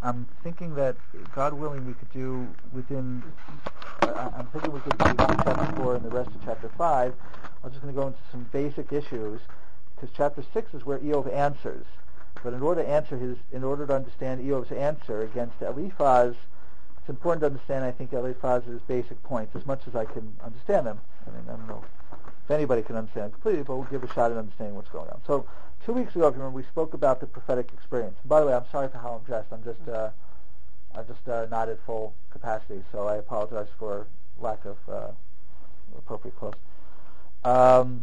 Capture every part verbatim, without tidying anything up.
I'm thinking that, God willing, we could do within, uh, I'm thinking we could do chapter four and the rest of chapter five. I'm just going to go into some basic issues, because chapter six is where Eov answers. But in order to answer his, in order to understand Eov's answer against Eliphaz, it's important to understand, I think, Eliphaz's basic points, as much as I can understand them. I mean, I don't know if anybody can understand them completely, but we'll give a shot at understanding what's going on. So, two weeks ago, if you remember, we spoke about the prophetic experience. And by the way, I'm sorry for how I'm dressed. I'm just, uh, I'm just uh, not at full capacity, so I apologize for lack of uh, appropriate clothes. Um,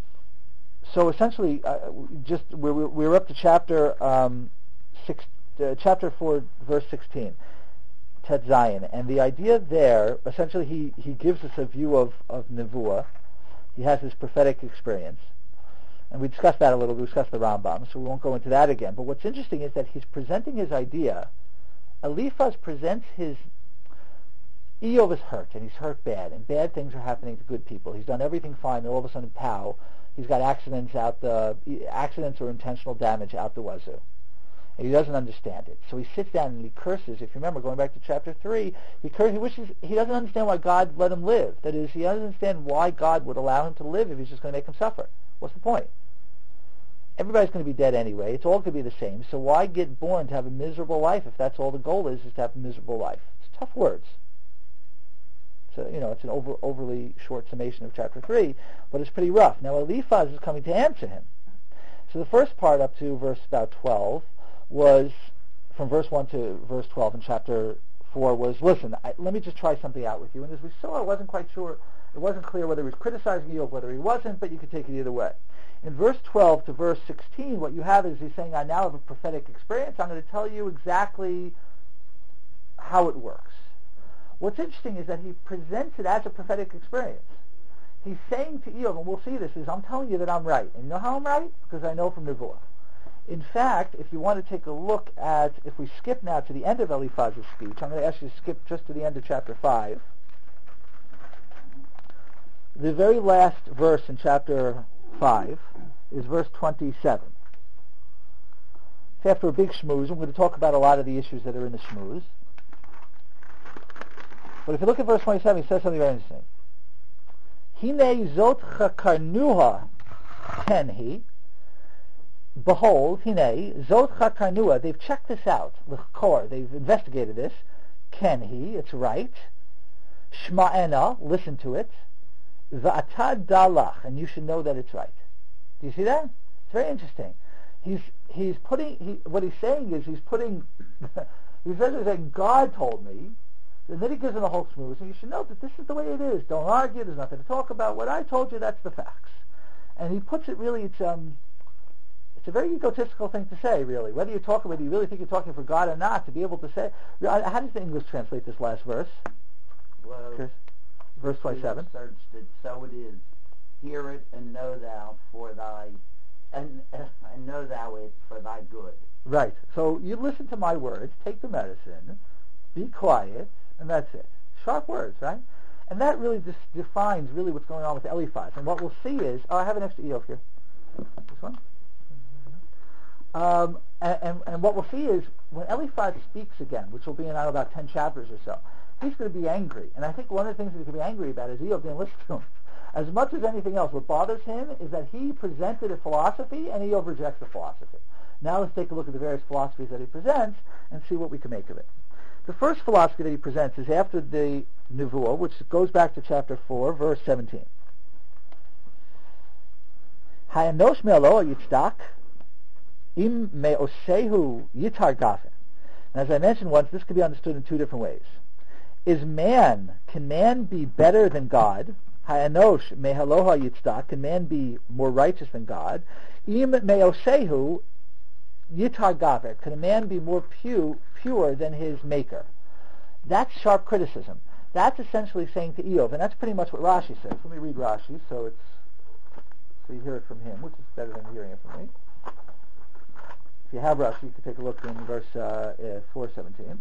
so essentially, uh, just we're, we're up to chapter um, six, uh, chapter four, verse sixteen, Tet Zion, and the idea there, essentially, he, he gives us a view of of Nevuah. He has this prophetic experience. And we discussed that a little. We discussed the Rambam, so we won't go into that again. But what's interesting is that he's presenting his idea. Eliphaz presents his... Eov is hurt, and he's hurt bad, and bad things are happening to good people. He's done everything fine, and all of a sudden, pow, he's got accidents out the... accidents or intentional damage out the wazoo. And he doesn't understand it. So he sits down and he curses. If you remember, going back to chapter three, he curses, he wishes... He doesn't understand why God let him live. That is, he doesn't understand why God would allow him to live if he's just going to make him suffer. What's the point? Everybody's going to be dead anyway. It's all going to be the same. So why get born to have a miserable life if that's all the goal is, is to have a miserable life? It's tough words. So, you know, it's an over, overly short summation of chapter three, but it's pretty rough. Now, Eliphaz is coming to answer him. So the first part up to verse about twelve was, from verse one to verse twelve in chapter four was, listen, I, let me just try something out with you. And as we saw, I wasn't quite sure, it wasn't clear whether he was criticizing you or whether he wasn't, but you could take it either way. In verse twelve to verse sixteen, what you have is he's saying, I now have a prophetic experience. I'm going to tell you exactly how it works. What's interesting is that he presents it as a prophetic experience. He's saying to Eov, and we'll see this, is I'm telling you that I'm right. And you know how I'm right? Because I know from Nevuah. In fact, if you want to take a look at, if we skip now to the end of Eliphaz's speech, I'm going to ask you to skip just to the end of chapter five. The very last verse in chapter five is verse twenty-seven. It's after a big shmooze. I'm going to talk about a lot of the issues that are in the shmooze. But if you look at verse twenty-seven, he says something very interesting. Hine zot chakarnuha tenhi. Behold, hine zot chakarnuha. They've checked this out. L'chkor. They've investigated this. Kenhi. It's right. Shma'ena. Listen to it. Va'atad dalach. And you should know that it's right. Do you see that? It's very interesting. He's he's putting he, what he's saying is he's putting he's basically saying God told me, and then he gives him the whole smooth. And you should know that this is the way it is. Don't argue. There's nothing to talk about. What I told you, that's the facts. And he puts it really. It's um, it's a very egotistical thing to say, really. Whether you're talking, whether you really think you're talking for God or not, to be able to say. How does the English translate this last verse? Well, Chris? Verse twenty-seven. Searched it, so it is. Hear it and know thou for thy, and, uh, and know thou it for thy good. Right. So you listen to my words, take the medicine, be quiet, and that's it. Sharp words, right? And that really just defines really what's going on with Eliphaz. And what we'll see is, oh, I have an extra Eov here. This one. Um, and, and, and what we'll see is when Eliphaz speaks again, which will be in about ten chapters or so, he's going to be angry. And I think one of the things that he's going to be angry about is Eov didn't listen to him. As much as anything else, what bothers him is that he presented a philosophy and Eov rejects the philosophy. Now let's take a look at the various philosophies that he presents and see what we can make of it. The first philosophy that he presents is after the Nevuah, which goes back to chapter four, verse seventeen. Hayanosh me'alo yitzdak im me'osehu yitar gafen. As I mentioned once, this could be understood in two different ways. Is man, can man be better than God? Hayanosh mehaloha yitzdak, can man be more righteous than God? Im me'osehu yitar gaver, can a man be more pure, pure than his maker? That's sharp criticism. That's essentially saying to Eov, and that's pretty much what Rashi says. Let me read Rashi, so it's so you hear it from him, which is better than hearing it from me. If you have Rashi, you can take a look in verse uh, uh, four seventeen.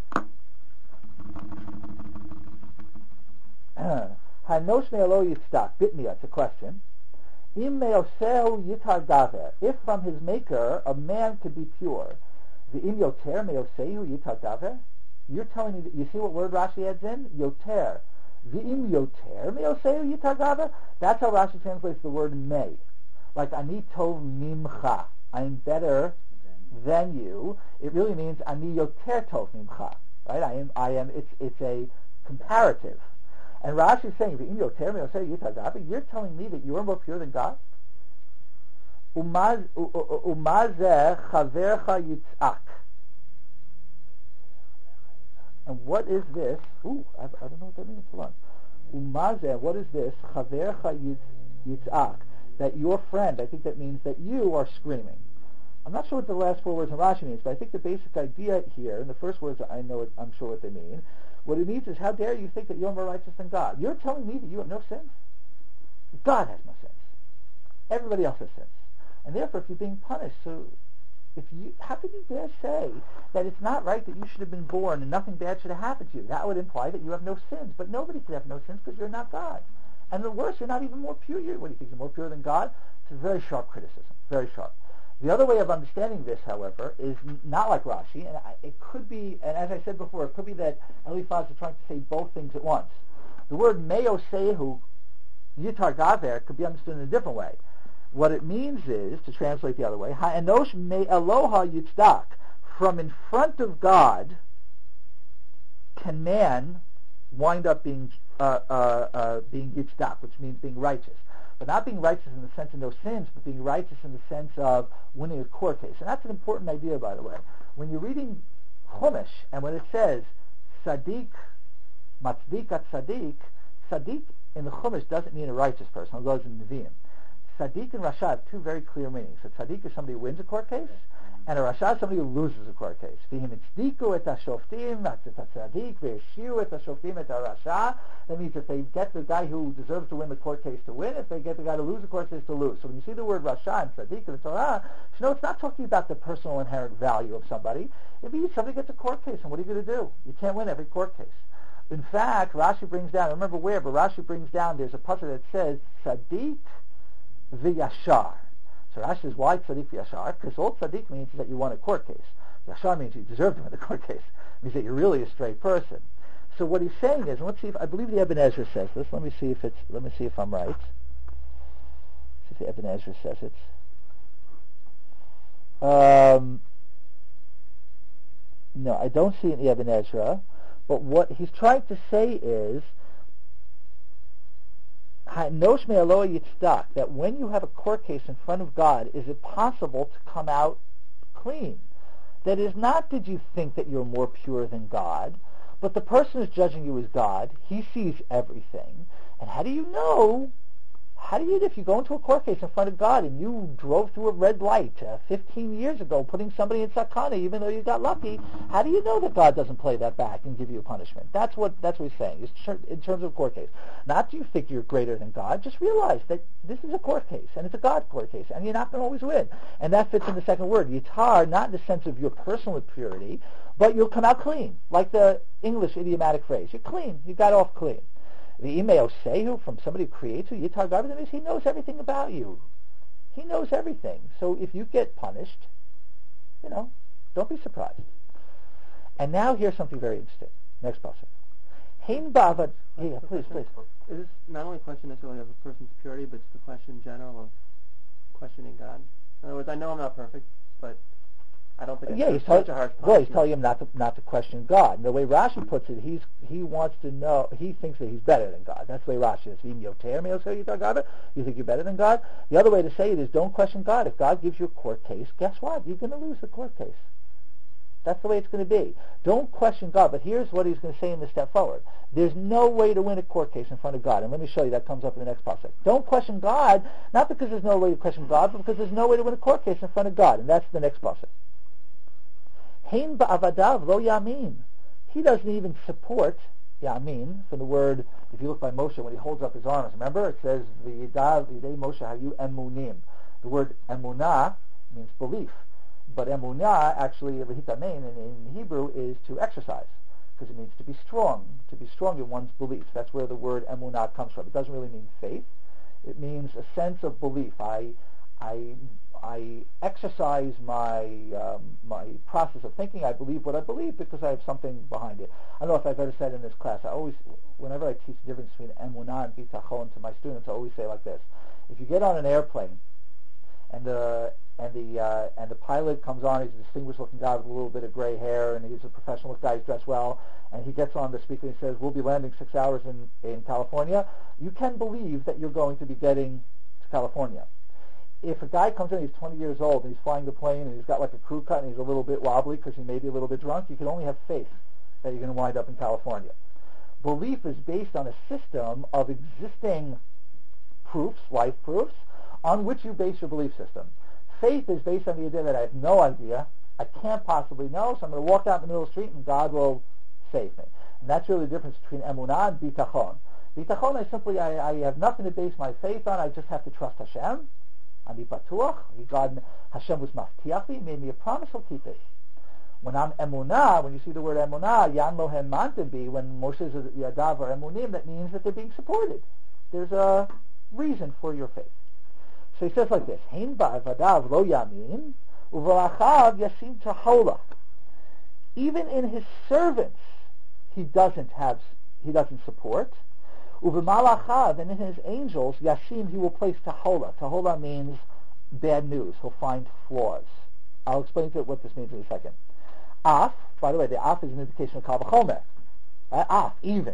Hanosh me'alo yitzdak, bitniya, it's a question. Im me'osehu yitar gaver, if from his maker a man could be pure, V'im yoter meyosehu yitar gaver. You're telling me that, you see what word Rashi adds in? Yoter. V'im yoter meyosehu yitar gaver. That's how Rashi translates the word may. Like, ani tov mimcha. I'm better than you. It really means ani yoter tov mimcha. Right? I am, I am, it's, it's a comparative. And Rashi is saying, v'im yoter meyosehu yitar gaver. You're telling me that you're more pure than God? Umazeh chavercha yitzak. And what is this? Ooh, I, I don't know what that means. Hold on. Umazeh, what is this? Chavercha yitzak. That your friend, I think that means that you are screaming. I'm not sure what the last four words in Rashi means, but I think the basic idea here, and the first words I know, it, I'm sure what they mean. What it means is, how dare you think that you're more righteous than God? You're telling me that you have no sins? God has no sins. Everybody else has sins. And therefore, if you're being punished, so if you, how can you dare say that it's not right that you should have been born and nothing bad should have happened to you? That would imply that you have no sins. But nobody could have no sins because you're not God. And the worse, you're not even more pure. You're, what do you think, you're more pure than God? It's a very sharp criticism, very sharp. The other way of understanding this, however, is not like Rashi, and it could be, and as I said before, it could be that Eliphaz is trying to say both things at once. The word meyosehu, yitar gaver, could be understood in a different way. What it means is, to translate the other way, ha'enosh me eloha yitzdak, from in front of God can man wind up being uh, uh, uh, being yitzdak, which means being righteous. But not being righteous in the sense of no sins, but being righteous in the sense of winning a court case. And that's an important idea, by the way. When you're reading Chumash, and when it says, Sadiq, Matzdik at Sadiq, Sadiq in the Chumash doesn't mean a righteous person, although it's in Nevi'im. Sadiq and Rasha have two very clear meanings. A Sadiq is somebody who wins a court case, and a Rasha is somebody who loses a court case. V'him itzdiku et hashoftim, et Sadiq, v'yeshiu et hashoftim et Rasha. That means if they get the guy who deserves to win the court case to win, if they get the guy to lose the court case to lose. So when you see the word Rasha and Sadiq in the Torah, you know it's not talking about the personal inherent value of somebody. It means somebody gets a court case, and what are you going to do? You can't win every court case. In fact, Rashi brings down, I don't remember where, but Rashi brings down, there's a passage that says, Sadiq v'yashar. So Rashi says, why tzaddik v'yashar? Because all tzaddik means is that you won a court case. Yashar means you deserve to win the court case. It means that you're really a straight person. So what he's saying is, and let's see if, I believe the Ibn Ezra says this. Let me see if it's, let me see if I'm right. See if the Ibn Ezra says it. Um, no, I don't see it in the Ibn Ezra. But what he's trying to say is, that when you have a court case in front of God, is it possible to come out clean? That is not, did you think that you're more pure than God, but the person who's judging you is God. He sees everything. And how do you know? How do you, if you go into a court case in front of God and you drove through a red light uh, fifteen years ago, putting somebody in sakana, even though you got lucky, how do you know that God doesn't play that back and give you a punishment? That's what that's what he's saying. It's in terms of a court case. Not do you think you're greater than God. Just realize that this is a court case, and it's a God court case, and you're not going to always win. And that fits in the second word. Yitar, not in the sense of your personal purity, but you'll come out clean, like the English idiomatic phrase. You're clean. You got off clean. The email sehu, from somebody who creates you, yitar gaver, that means he knows everything about you. He knows everything. So if you get punished, you know, don't be surprised. And now here's something very interesting. Next passage. Hein ba'avad. Yeah, please, please. Is this not only a question necessarily of a person's purity, but it's the question in general of questioning God? In other words, I know I'm not perfect, but I don't think yeah, it's he's such tell- a harsh well, he's punishment. telling him not to not to question God. And the way Rashi puts it, he's he wants to know. He thinks that he's better than God. That's the way Rashi is. You think you're better than God? The other way to say it is, don't question God. If God gives you a court case, guess what? You're going to lose the court case. That's the way it's going to be. Don't question God. But here's what he's going to say in the step forward. There's no way to win a court case in front of God. And let me show you. That comes up in the next passage. Don't question God, not because there's no way to question God, but because there's no way to win a court case in front of God. And that's the next passage. Hein ba'avadav lo yamin. He doesn't even support yamin from the word, if you look by Moshe, when he holds up his arms, remember it says, V'yidav yidei Moshe hayu emunim. The word emunah means belief. But emunah, actually, v'hitamein in, in Hebrew, is to exercise, because it means to be strong, to be strong in one's beliefs. That's where the word emunah comes from. It doesn't really mean faith. It means a sense of belief. I, I, I exercise my um, my process of thinking. I believe what I believe because I have something behind it. I don't know if I've ever said in this class. I always, whenever I teach the difference between emunah and bitachon to my students, I always say like this: if you get on an airplane and the and the uh, and the pilot comes on, he's a distinguished-looking guy with a little bit of gray hair, and he's a professional guy, he's dressed well, and he gets on the speaker and says, "We'll be landing six hours in in California." You can believe that you're going to be getting to California. If a guy comes in, he's twenty years old, and he's flying the plane, and he's got like a crew cut, and he's a little bit wobbly because he may be a little bit drunk, you can only have faith that you're going to wind up in California. Belief is based on a system of existing proofs, life proofs, on which you base your belief system. Faith is based on the idea that I have no idea, I can't possibly know, so I'm going to walk out in the middle of the street and God will save me. And that's really the difference between emunah and bitachon. Bitachon is simply, I, I have nothing to base my faith on, I just have to trust Hashem. Ani batuach, God, Hashem was maftiach me, made me a promise, He'll keep it. When I'm emunah, when you see the word emunah, yan lohem mantabi, when Moshe says yadav or emunim, that means that they're being supported. There's a reason for your faith. So he says like this: Hein ba'avadav lo yamin, uv'alachav yasim tahola. Even in his servants, he doesn't have, he doesn't support. Uv'malachav, and in his angels, yasim, he will place tahola. Tahola means bad news. He'll find flaws. I'll explain to you what this means in a second. Af, by the way, the af is an indication of kal v'chomer. Uh, af, even.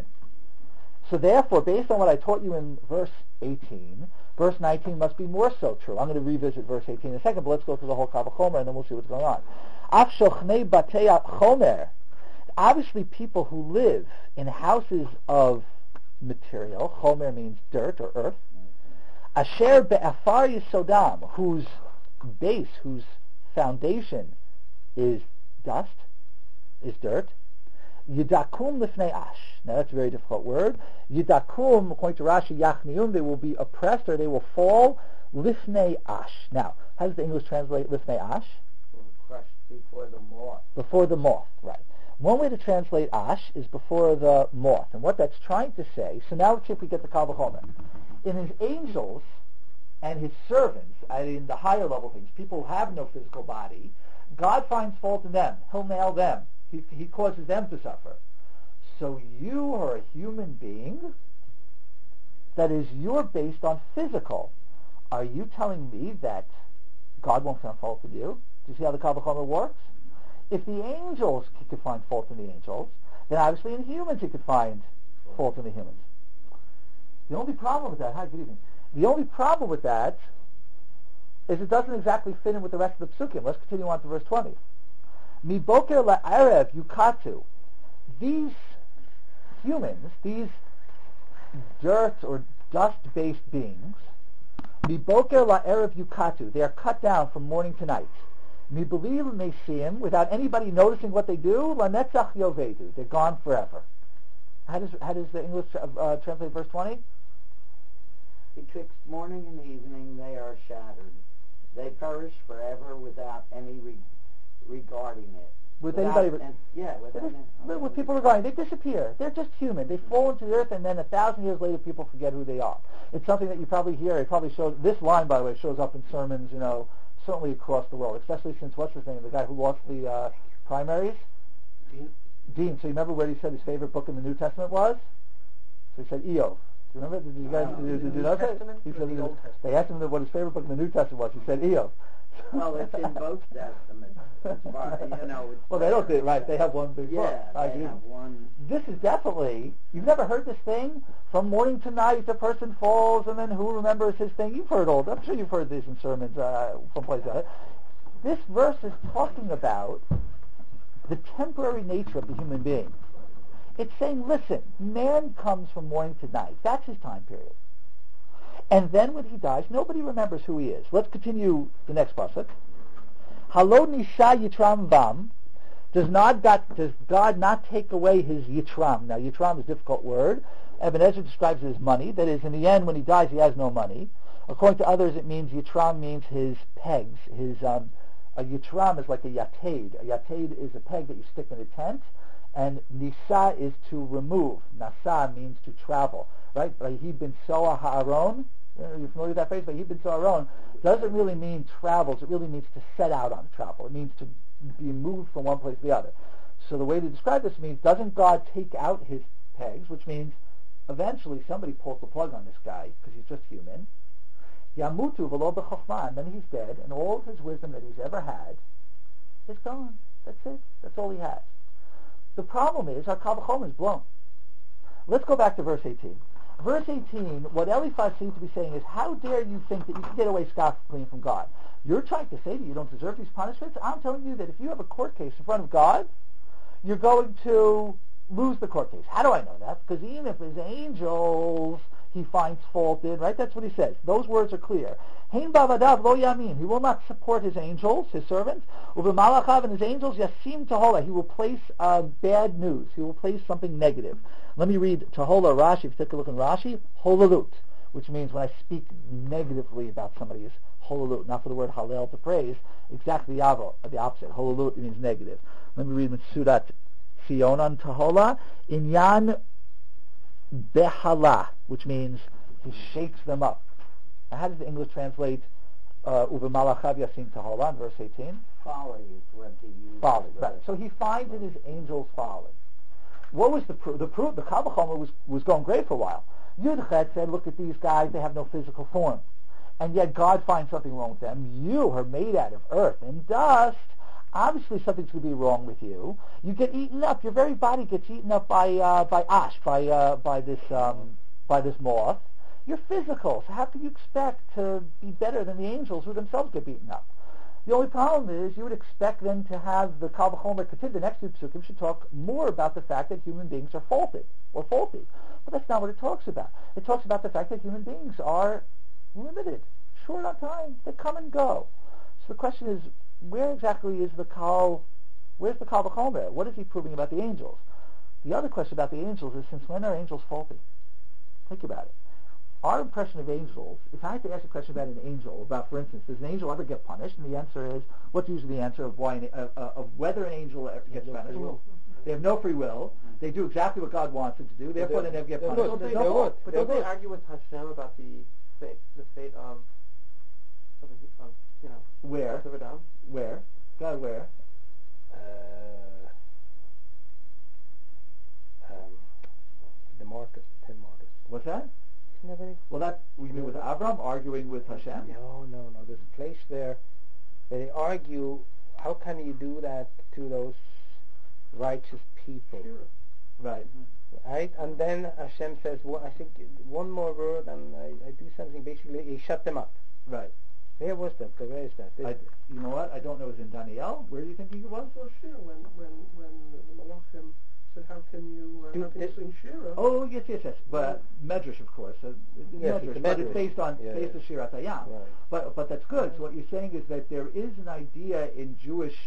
So therefore, based on what I taught you in verse eighteen, verse nineteen must be more so true. I'm going to revisit verse eighteen in a second, but let's go through the whole kal v'chomer and then we'll see what's going on. Af shochnei batei chomer. Obviously, people who live in houses of material, chomer means dirt or earth, asher be'afar yisodam, whose base, whose foundation is dust, is dirt, yidakum lifnei ash. Now that's a very difficult word. Yidakum, according to Rashi, yachnium, they will be oppressed or they will fall lifnei ash. Now, how does the English translate lifnei ash? Crushed before the moth. Before the moth, right. One way to translate ash is before the moth. And what that's trying to say, so now if we get the kal v'chomer. In his angels and his servants, and in the higher level things, people who have no physical body, God finds fault in them. He'll nail them. He, he causes them to suffer. So you are a human being that is, you're based on physical. Are you telling me that God won't find fault in you? Do you see how the kal v'chomer works? If the angels could find fault in the angels, then obviously in humans he could find fault in the humans. The only problem with that, hi, good evening. The only problem with that is it doesn't exactly fit in with the rest of the psukim. Let's continue on to verse twenty. Mi boker la'arev yukatu. These humans, these dirt or dust-based beings, mi boker la'arev yukatu. They are cut down from morning to night. Mi believe may see him without anybody noticing what they do. Lanetzach yovedu. They're gone forever. How does how does the English uh, translate verse twenty? Betwixt morning and evening they are shattered. They perish forever without any re- regarding it. With without, anybody? and, yeah, without With, any, with people regarding, they disappear. They're just human. They fall into the earth, and then a thousand years later, people forget who they are. It's something that you probably hear. It probably shows. This line, by the way, shows up in sermons. You know. Certainly across the world, especially since, what's his name, the guy who lost the uh, primaries? Dean. Dean. So you remember what he said his favorite book in the New Testament was? So he said Eov. Do you remember? Did you guys, Uh, did, did the you New know that? Testament He or said the he- Old Testament? They asked him what his favorite book in the New Testament was. He said Eov. Well, it's in both testaments. As far, you know, it's Well, they don't do it right. They have one big book. Yeah, I they agree. have one. This is definitely, you've never heard this thing? From morning to night, the person falls, and then who remembers his thing? You've heard all, I'm sure you've heard these in sermons uh, someplace else. This verse is talking about the temporary nature of the human being. It's saying, listen, man comes from morning to night. That's his time period. And then when he dies, nobody remembers who he is. Let's continue the next pasuk. Halo nisha yitram vam. Does not God, does God not take away his yitram? Now, yitram is a difficult word. Ibn Ezra describes it as money. That is, in the end, when he dies, he has no money. According to others, it means yitram means his pegs. His um, a yitram is like a yated. A yated is a peg that you stick in a tent, and nisa is to remove. Nasa means to travel, right? He bin soa ha'aron uh, you're familiar with that phrase, Vayibin Tza'aron, doesn't really mean travels. It really means to set out on travel. It means to be moved from one place to the other. So the way to describe this means, doesn't God take out his pegs, which means eventually somebody pulls the plug on this guy because he's just human. Yamutu v'lo b'chokhmah, and then he's dead, and all of his wisdom that he's ever had is gone. That's it. That's all he has. The problem is our Kal V'chomer is blown. Let's go back to verse eighteen. Verse eighteen, what Eliphaz seems to be saying is, how dare you think that you can get away scot-free from God? You're trying to say that you don't deserve these punishments? I'm telling you that if you have a court case in front of God, you're going to lose the court case. How do I know that? Because even if his angels he finds fault in, right? That's what he says. Those words are clear. Hein bavadav lo yamin. He will not support his angels, his servants. Uvemalachav, and his angels, yasim tahola. He will place uh, bad news. He will place something negative. Let me read Tahola Rashi. If you take a look in Rashi, holalut, which means when I speak negatively about somebody, is holalut, not for the word halel to praise, exactly the opposite. Holalut means negative. Let me read Mitsudat Sionan Tahola, Inyan Behala, which means he shakes them up. Now, how does the English translate Uve Malachav Yasim Tahola in verse eighteen? Folly is what he used. Folly, right. So he finds in his angels folly. What was the proof? The proof, the Kal V'chomer was, was going great for a while. Yudchet said, look at these guys, they have no physical form. And yet God finds something wrong with them. You are made out of earth and dust. Obviously something's going to be wrong with you. You get eaten up. Your very body gets eaten up by uh, by ash, by uh, by this um, by this moth. You're physical. So how can you expect to be better than the angels who themselves get beaten up? The only problem is you would expect them to have the Kal V'chomer Ketid. The next two psukim should talk more about the fact that human beings are faulted or faulty. But that's not what it talks about. It talks about the fact that human beings are limited, short on time. They come and go. So the question is, where exactly is the Kal, where's the Kal V'chomer? What is he proving about the angels? The other question about the angels is, since when are angels faulty? Think about it. Our impression of angels, if I had to ask a question about an angel, about, for instance, does an angel ever get punished? And the answer is, what's usually the answer of why, an, uh, uh, of whether an angel ever gets punished? They have no free will. They do exactly what God wants them to do. Therefore, they never get punished. Don't they, no would. But don't they argue with Hashem about the fate, the fate of, of, of you know, where? Where? God, where? Uh, um, the martyrs, the ten martyrs. What's that? Never. Well, that we mean with Avram arguing with Hashem. No, no, no. There's a place there where they argue. How can you do that to those righteous people? Sure. Right. Right. And then Hashem says, well, I think one more word, and I, I do something. Basically, he shut them up. Right. Where was that? Where is that? I, you know what? I don't know. It was in Daniel. Where do you think he was? Well, sure. When when when the Malachim said, "How can you uh, do, how can you sing Shira?" Oh yes, yes, yes. But Medrash, of course. Uh, yes, Medrash, it's but Medrash. it's based on yeah, based yeah. on Shirat Hayam. Right. But but that's good. So what you're saying is that there is an idea in Jewish,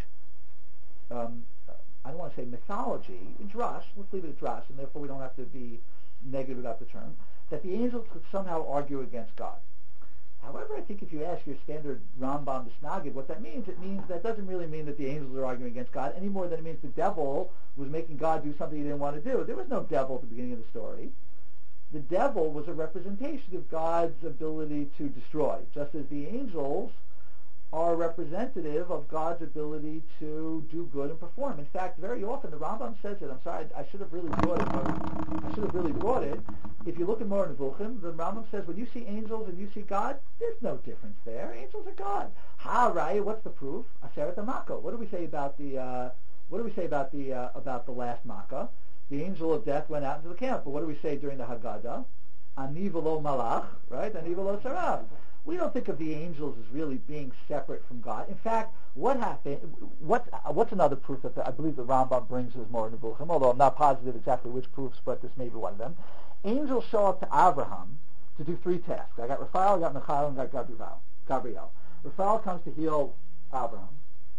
um, I don't want to say mythology, in Drash. Let's leave it at Drash, and therefore we don't have to be negative about the term. That the angels could somehow argue against God. However, I think if you ask your standard Rambam Misnagid what that means, it means that doesn't really mean that the angels are arguing against God any more than it means the devil was making God do something he didn't want to do. There was no devil at the beginning of the story. The devil was a representation of God's ability to destroy, just as the angels are representative of God's ability to do good and perform. In fact, very often the Rambam says it. I'm sorry, I should have really brought it. But I should have really brought it. If you look at Moreh Nevuchim, the Rambam says when you see angels and you see God, there's no difference there. Angels are God. Ha, right? What's the proof? Aseret HaMakkah. What do we say about the? Uh, what do we say about the uh, about the last Makkah? The angel of death went out into the camp. But what do we say during the Haggadah? Ani v'lo malach, right? Ani v'lo saraf. We don't think of the angels as really being separate from God. In fact, what happened? What what's another proof that the, I believe the Rambam brings is Moreh Nevuchim, although I'm not positive exactly which proofs, but this may be one of them. Angels show up to Abraham to do three tasks. I got Raphael, I got Michael, and I got Gabriel. Gabriel. Raphael comes to heal Abraham.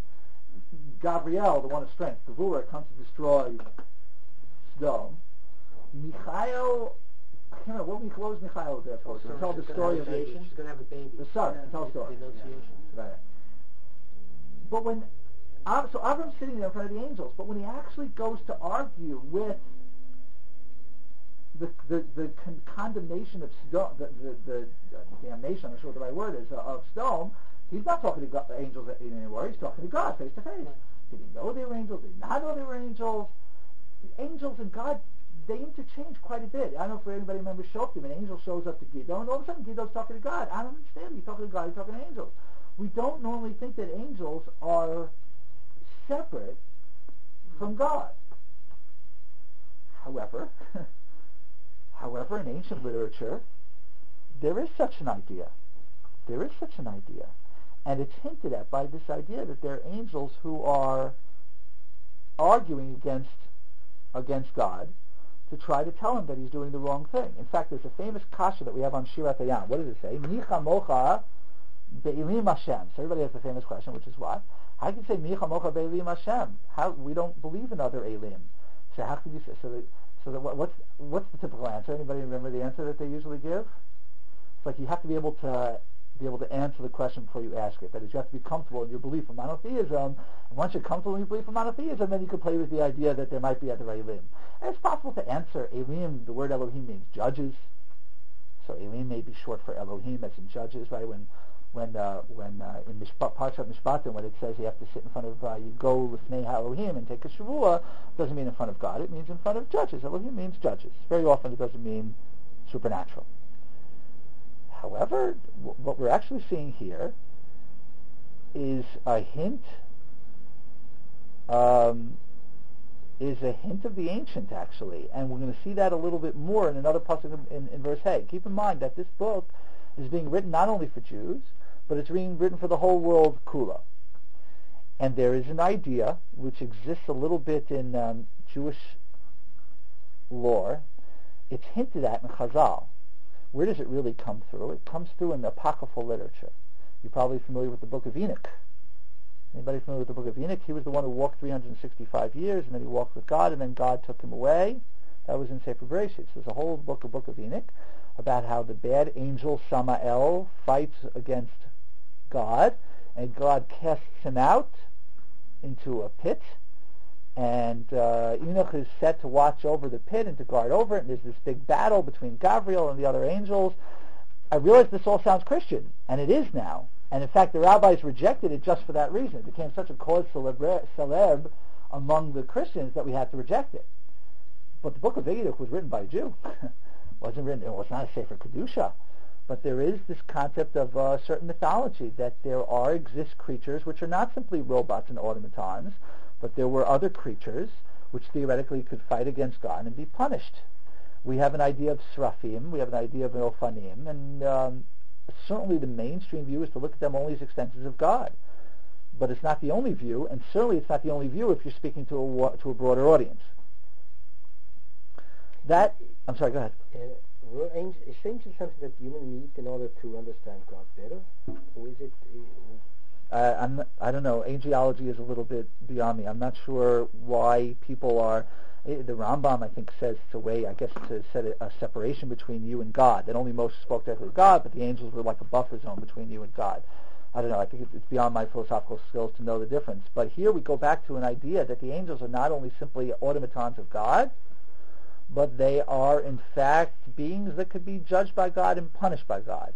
Gabriel, the one of strength, Gevurah, comes to destroy Sodom. Michael, I can't remember, what, what was Michael there for? To tell the story of She's going to have a baby. the son, to tell the story. The Annunciation. Right. But when, so Abraham's sitting there in front of the angels, but when he actually goes to argue with the the, the con- condemnation of Sodom, the, the, the uh, damnation, I'm not sure what the right word is, uh, of Sodom, he's not talking to God, the angels anymore, he's talking to God face to face. Did he know they were angels? Did he not know they were angels? Angels and God, they interchange quite a bit. I don't know if anybody remembers Shoftim. An angel shows up to Gidon, and all of a sudden Gidon's talking to God. I don't understand. He's talking to God, he's talking to angels. We don't normally think that angels are separate from God. However, however, in ancient literature, there is such an idea. There is such an idea. And it's hinted at by this idea that there are angels who are arguing against against God to try to tell him that he's doing the wrong thing. In fact, there's a famous kasha that we have on Shirat Hayam. What does it say? Micha mocha be'ilim Hashem. So everybody has the famous question, which is what? How can you say Micha mocha be'ilim Hashem? How we don't believe in other elim. So how can you say? So, that, so that what, what's what's the typical answer? Anybody remember the answer that they usually give? It's like you have to be able to be able to answer the question before you ask it. That is, you have to be comfortable in your belief in monotheism. And once you're comfortable in your belief in monotheism, then you can play with the idea that there might be other Elim. And it's possible to answer Elim. The word Elohim means judges. So Elim may be short for Elohim, as in judges, right? When when uh, when uh, in Mishpat, Parshat Mishpatim, when it says you have to sit in front of, uh, you go Lifnei Elohim and take a Shavua, doesn't mean in front of God. It means in front of judges. Elohim means judges. Very often it doesn't mean supernatural. However, w- what we're actually seeing here is a hint, um, is a hint of the ancient, actually, and we're going to see that a little bit more in another pasuk in, in, in verse Hey. Keep in mind that this book is being written not only for Jews, but it's being written for the whole world, Kula. And there is an idea which exists a little bit in um, Jewish lore. It's hinted at in Chazal. Where does it really come through? It comes through in the apocryphal literature. You're probably familiar with the Book of Enoch. Anybody familiar with the Book of Enoch? He was the one who walked three hundred sixty-five years, and then he walked with God, and then God took him away. That was in Sefer Bereshit. There's a whole book, a Book of Enoch, about how the bad angel Samael fights against God, and God casts him out into a pit, and uh, Enoch is set to watch over the pit and to guard over it, and there's this big battle between Gabriel and the other angels. I realize this all sounds Christian, and it is now. And in fact, the rabbis rejected it just for that reason. It became such a cause celebre, celeb among the Christians that we had to reject it. But the Book of Enoch was written by a Jew. It wasn't written, it was not a Sefer Kedusha. But there is this concept of uh, certain mythology that there are, exist creatures which are not simply robots and automatons, but there were other creatures which theoretically could fight against God and be punished. We have an idea of Srafim, we have an idea of Milfanim, and um, certainly the mainstream view is to look at them only as extensions of God. But it's not the only view, and certainly it's not the only view if you're speaking to a, to a broader audience. That, I'm sorry, go ahead. Uh, were angel, is angel something that human need in order to understand God better? Or is it... Uh, Uh, I'm not, I don't know. Angelology is a little bit beyond me. I'm not sure why people are. eh, The Rambam, I think, says it's a way, I guess, to set a, a separation between you and God. That only Moses spoke directly with God, but the angels were like a buffer zone between you and God. I don't know. I think it's, it's beyond my philosophical skills to know the difference. But here we go back to an idea that the angels are not only simply automatons of God, but they are, in fact, beings that could be judged by God and punished by God.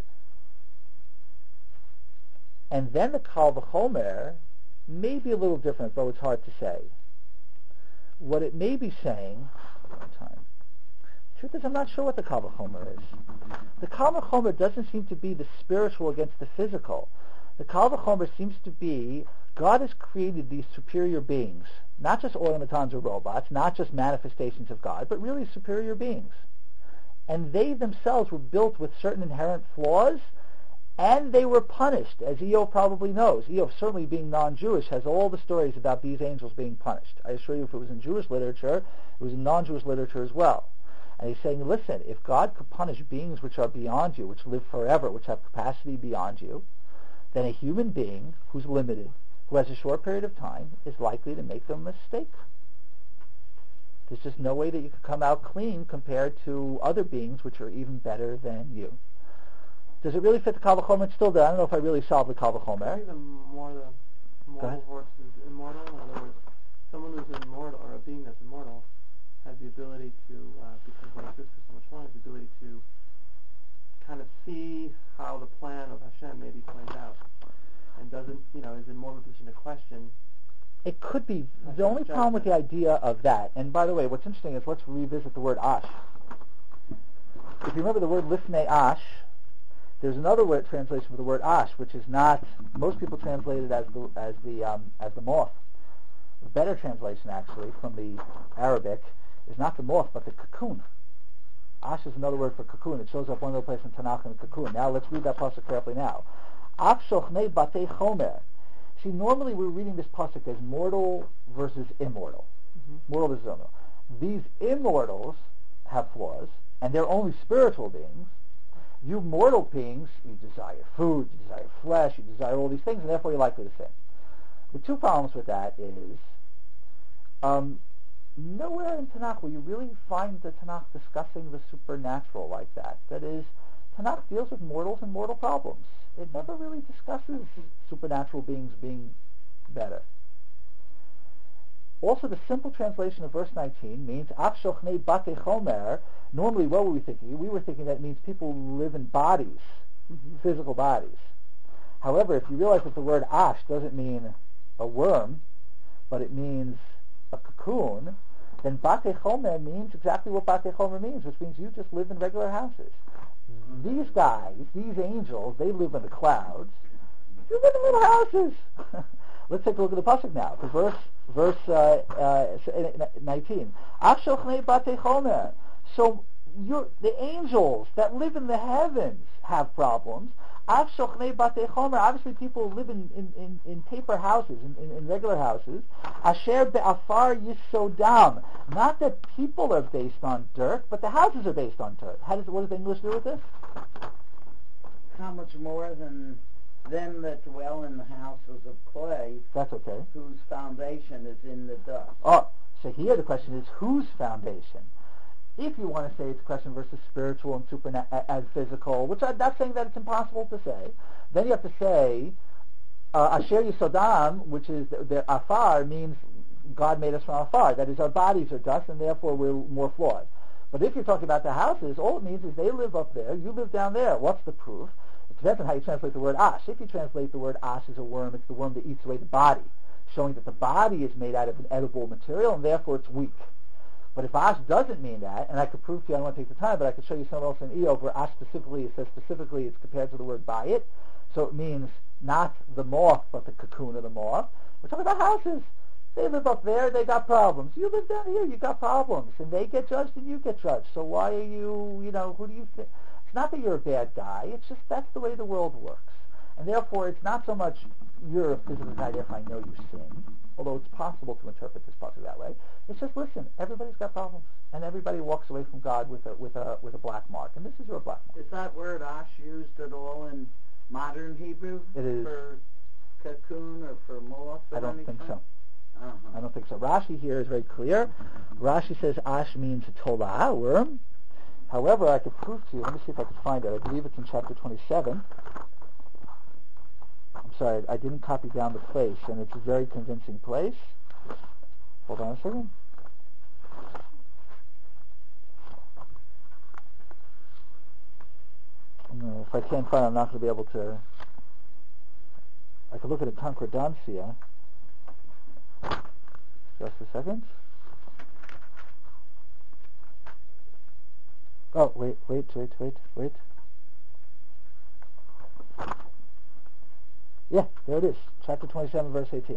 And then the Kal V'chomer may be a little different, though it's hard to say. What it may be saying, one time, truth is I'm not sure what the Kal V'chomer is. The Kal V'chomer doesn't seem to be the spiritual against the physical. The Kal V'chomer seems to be God has created these superior beings, not just automatons or robots, not just manifestations of God, but really superior beings. And they themselves were built with certain inherent flaws, and they were punished, as Eov probably knows. Eov, certainly being non-Jewish, has all the stories about these angels being punished. I assure you, if it was in Jewish literature, it was in non-Jewish literature as well. And he's saying, listen, if God could punish beings which are beyond you, which live forever, which have capacity beyond you, then a human being who's limited, who has a short period of time, is likely to make a mistake. There's just no way that you could come out clean compared to other beings which are even better than you. Does it really fit the Kal V'chomer? It's still there. I don't know if I really solved the Kal I V'chomer. think the more the mortal versus immortal, in other words, someone who's immortal, or a being that's immortal, has the ability to, uh, because when it's just so much longer, the ability to kind of see how the plan of Hashem maybe plays out, and doesn't, you know, is in more of a position to question. It could be. That's The only judgment. problem with the idea of that, and by the way, what's interesting is let's revisit the word ash. If you remember the word lifnei ash, there's another word translation for the word ash, which is not, most people translate it as the as the um, as the moth. A better translation, actually, from the Arabic, is not the moth, but the cocoon. Ash is another word for cocoon. It shows up one other place in Tanakh in cocoon. Now let's read that pasuk carefully now. Af shochnei batei chomer. See, normally we're reading this pasuk as mortal versus immortal. Mm-hmm. Mortal versus immortal. These immortals have flaws, and they're only spiritual beings. You mortal beings, you desire food, you desire flesh, you desire all these things, and therefore you're likely to sin. The two problems with that is, um, nowhere in Tanakh will you really find the Tanakh discussing the supernatural like that. That is, Tanakh deals with mortals and mortal problems. It never really discusses supernatural beings being better. Also, the simple translation of verse nineteen means Af shochnei batei chomer. Normally, what were we thinking? We were thinking that it means people who live in bodies, mm-hmm. physical bodies. However, if you realize that the word ash doesn't mean a worm, but it means a cocoon, then batei chomer means exactly what batei chomer means, which means you just live in regular houses. These guys, these angels, they live in the clouds. You live in little houses. Let's take a look at the pasuk now. The verse, verse uh, uh, nineteen. Af shochnei batei chomer. So you're, the angels that live in the heavens have problems. Af shochnei batei chomer. Obviously, people live in, in, in, in paper houses, in, in, in regular houses. Asher be'afar yisodam. Not that people are based on dirt, but the houses are based on dirt. How does, what does the English do with this? How much more than them that dwell in the houses of clay, That's okay. whose foundation is in the dust. Oh, so here the question is whose foundation? If you want to say it's a question versus spiritual and supernatural and physical, which I'm not saying that it's impossible to say, then you have to say uh, Asher Yisodam, which is the, the afar, means God made us from afar. That is, our bodies are dust, and therefore we're more flawed. But if you're talking about the houses, all it means is they live up there, you live down there. What's the proof? It depends on how you translate the word ash. If you translate the word ash as a worm, it's the worm that eats away the body, showing that the body is made out of an edible material, and therefore it's weak. But if ash doesn't mean that, and I could prove to you, I don't want to take the time, but I could show you somewhere else in Eov where ash specifically, it says specifically it's compared to the word bayit, so it means not the moth, but the cocoon of the moth. We're talking about houses. They live up there, they got problems. You live down here, you got problems. And they get judged and you get judged. So why are you, you know, who do you think? It's not that you're a bad guy, it's just that's the way the world works. And therefore, it's not so much you're a physical guy, therefore I know you sin, although it's possible to interpret this passage that way. It's just, listen, everybody's got problems. And everybody walks away from God with a, with a, with a black mark. And this is your black mark. Is that word ash used at all in modern Hebrew? It is. For cocoon or for moth? I don't anything? think so. Uh-huh. I don't think so. Rashi here is very clear. Rashi says ash means tolah, worm. However, I could prove to you, let me see if I can find it. I believe it's in chapter twenty-seven. I'm sorry, I didn't copy down the place, and it's a very convincing place. Hold on a second. No, if I can't find it, I'm not going to be able to... I could look at a concordancia. Just a second. Oh, wait, wait, wait, wait, wait. Yeah, there it is. Chapter twenty-seven, verse eighteen.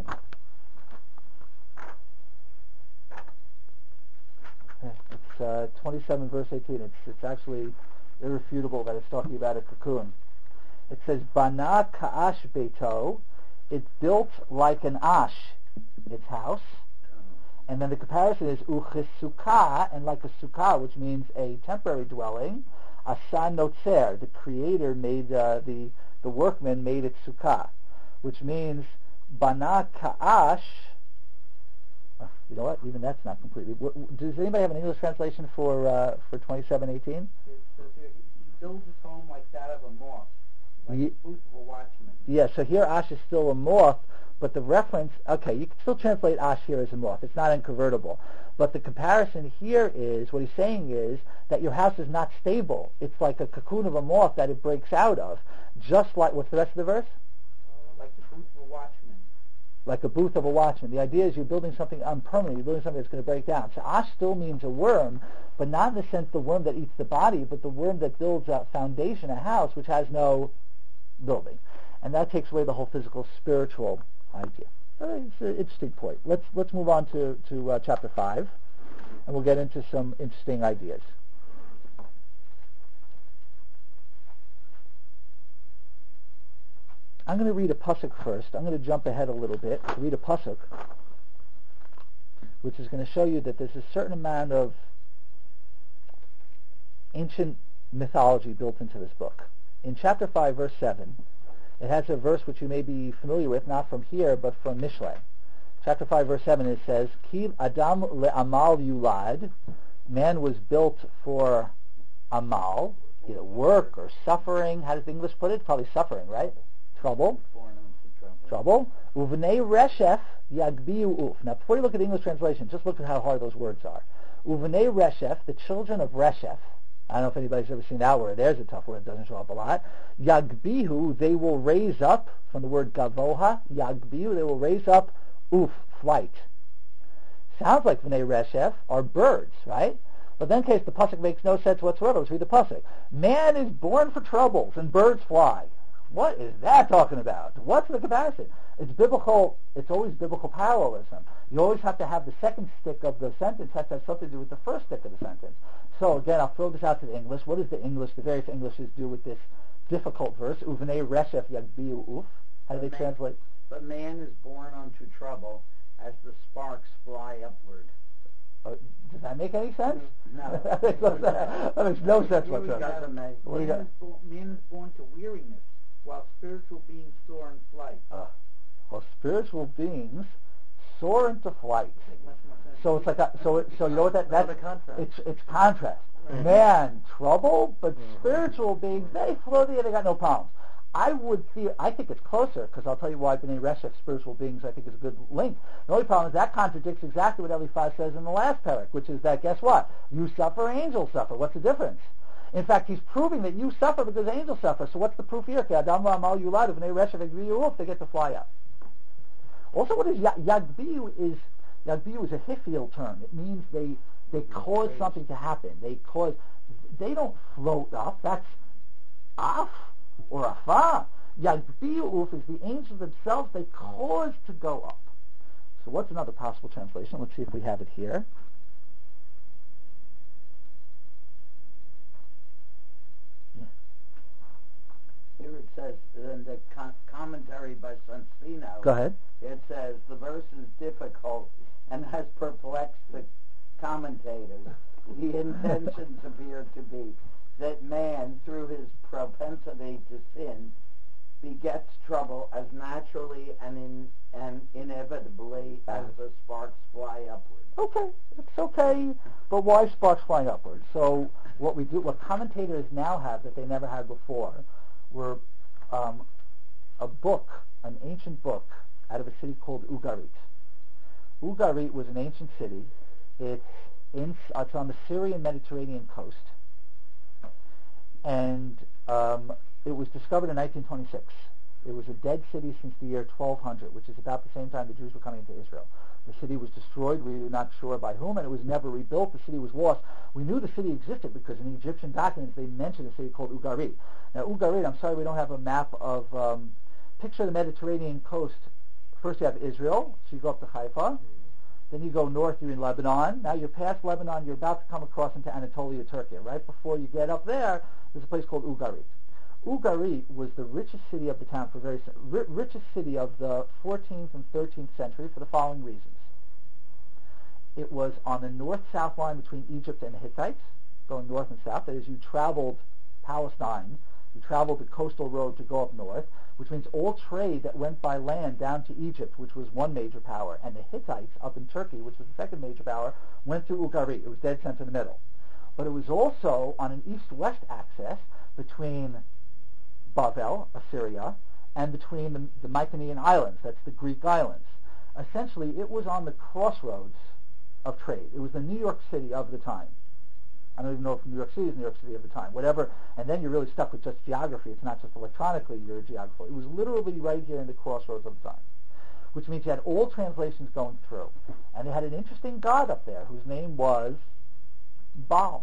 Yeah, it's uh, twenty-seven, verse eighteen. It's it's actually irrefutable that it's talking about a cocoon. It says, Bana ka'ash beito. It built like an ash, its house. And then the comparison is uchesukah, and like a sukkah, which means a temporary dwelling, asa notzer, the creator made, uh, the, the workman made it sukkah, which means bana ka'ash. Uh, you know what? Even that's not completely. What, does anybody have an English translation for uh, for twenty-seven eighteen? It says here, he builds his home like that of a moth, like Ye- the booth of a watchman. Yeah, so here ash is still a moth, but the reference, okay, you can still translate ash here as a moth. It's not inconvertible. But the comparison here is, what he's saying is that your house is not stable. It's like a cocoon of a moth that it breaks out of. Just like, what's the rest of the verse? Uh, like the booth of a watchman. Like a booth of a watchman. The idea is you're building something unpermanent. You're building something that's going to break down. So ash still means a worm, but not in the sense the worm that eats the body, but the worm that builds a foundation, a house, which has no building. And that takes away the whole physical, spiritual idea. Uh, it's an interesting point. Let's let's move on to, to uh, chapter five, and we'll get into some interesting ideas. I'm going to read a pasuk first. I'm going to jump ahead a little bit to read a pasuk, which is going to show you that there's a certain amount of ancient mythology built into this book. In chapter five, verse seven, it has a verse which you may be familiar with, not from here, but from Mishlei. Chapter five, verse seven, it says, Ki Adam le'amal yulad, man was built for amal, either work or suffering. How does the English put it? Probably suffering, right? Trouble. Trouble. Uvnei reshef yagbiu uf. Now, before you look at the English translation, just look at how hard those words are. Uvnei reshef, the children of Reshef. I don't know if anybody's ever seen that word. There's a tough word. It doesn't show up a lot. Yagbihu, they will raise up, from the word gavoha, yagbihu, they will raise up, uf, flight. Sounds like V'nei Reshef are birds, right? But then in case the pasuk makes no sense whatsoever, let's read the pasuk. Man is born for troubles, and birds fly. What is that talking about? What's the comparison? It's biblical. It's always biblical parallelism. You always have to have the second stick of the sentence has to have something to do with the first stick of the sentence. So again, I'll throw this out to the English. What does the English, the various Englishes do with this difficult verse? Uvnei reshef yagbiu uf. How do they man, translate? But man is born unto trouble as the sparks fly upward. Uh, does that make any sense? No. that, makes no sense. that makes no sense whatsoever. Doesn't make. What do you Man, got? is born, man is born to weariness, while spiritual beings soar in flight. Uh, well, spiritual beings soar into flight. So it's like a, so it, so you know what that that's contrast. it's it's contrast. Right. Man, trouble, but Mm-hmm. spiritual beings, they float in, they got no problems. I would feel, I think it's closer, because I'll tell you why B'nai Reshef, spiritual beings, I think is a good link. The only problem is that contradicts exactly what Eliphaz says in the last parak, which is that, guess what? You suffer, angels suffer. What's the difference? In fact, he's proving that you suffer because angels suffer. So what's the proof here? Adam la'amal yulad, B'nai Reshef yagbiu, they get to fly up. Also, what is yagbiu is, yagbiu is a Hifil term. It means they they cause something to happen. They cause, they don't float up. That's af or afa. Yagbiu is the angels themselves. They cause to go up. So what's another possible translation? Let's see if we have it here. Here it says, in the con- commentary by Sonsino, Go ahead. it says, the verse is difficult and has perplexed the commentators. The intentions appear to be that man, through his propensity to sin, begets trouble as naturally and, in, and inevitably as the sparks fly upward. Okay, it's okay, but why sparks flying upward? So what we do, what commentators now have that they never had before, were um, a book, an ancient book, out of a city called Ugarit. Ugarit was an ancient city. It's, in, it's on the Syrian Mediterranean coast, and um, it was discovered in nineteen twenty-six. It was a dead city since the year twelve hundred, which is about the same time the Jews were coming into Israel. The city was destroyed. We were not sure by whom, and it was never rebuilt. The city was lost. We knew the city existed because in Egyptian documents they mentioned a city called Ugarit. Now, Ugarit, I'm sorry we don't have a map of, um, picture the Mediterranean coast. First you have Israel, so you go up to Haifa. Mm-hmm. Then you go north, you're in Lebanon. Now you're past Lebanon, you're about to come across into Anatolia, Turkey. Right before you get up there, there's a place called Ugarit. Ugarit was the richest city of the town for very richest city of the fourteenth and thirteenth century for the following reasons. It was on the north-south line between Egypt and the Hittites, going north and south. That is, you traveled Palestine, you traveled the coastal road to go up north, which means all trade that went by land down to Egypt, which was one major power, and the Hittites up in Turkey, which was the second major power, went through Ugarit. It was dead center in the middle. But it was also on an east-west axis between Bavel, Assyria, and between the, the Mycenaean islands. That's the Greek islands. Essentially, it was on the crossroads of trade. It was the New York City of the time. I don't even know if New York City is New York City of the time. Whatever, and then you're really stuck with just geography. It's not just electronically you're a geographer. It was literally right here in the crossroads of the time, which means you had all translations going through. And they had an interesting god up there whose name was Baal,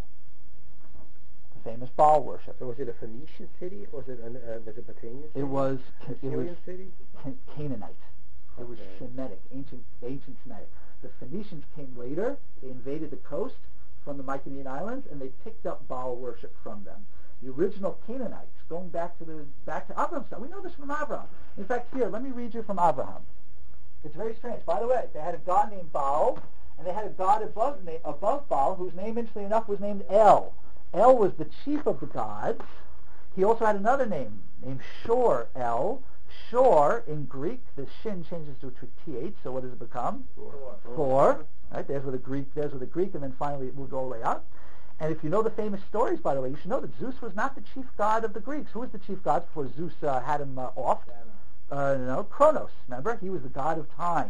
the famous Baal worship. So was it a Phoenician city? Was it a uh, Mesopotamian city? It was, it was Assyrian city? Can- Canaanite. It was Okay. Semitic, ancient, ancient Semitic. The Phoenicians came later. They invaded the coast from the Mycenaean Islands, and they picked up Baal worship from them. The original Canaanites, going back to the back to Abraham. We know this from Abraham. In fact, here, let me read you from Abraham. It's very strange. By the way, they had a god named Baal, and they had a god above above Baal, whose name, interestingly enough, was named El. El was the chief of the gods. He also had another name named Shor El. Shor in Greek, the shin changes to a T H. So what does it become? Four. Four. Right? There's where the Greek. There's where the Greek, and then finally it moved all the way up. And if you know the famous stories, by the way, you should know that Zeus was not the chief god of the Greeks. Who was the chief god before Zeus uh, had him uh, off? Uh, no, Kronos. Remember, he was the god of time.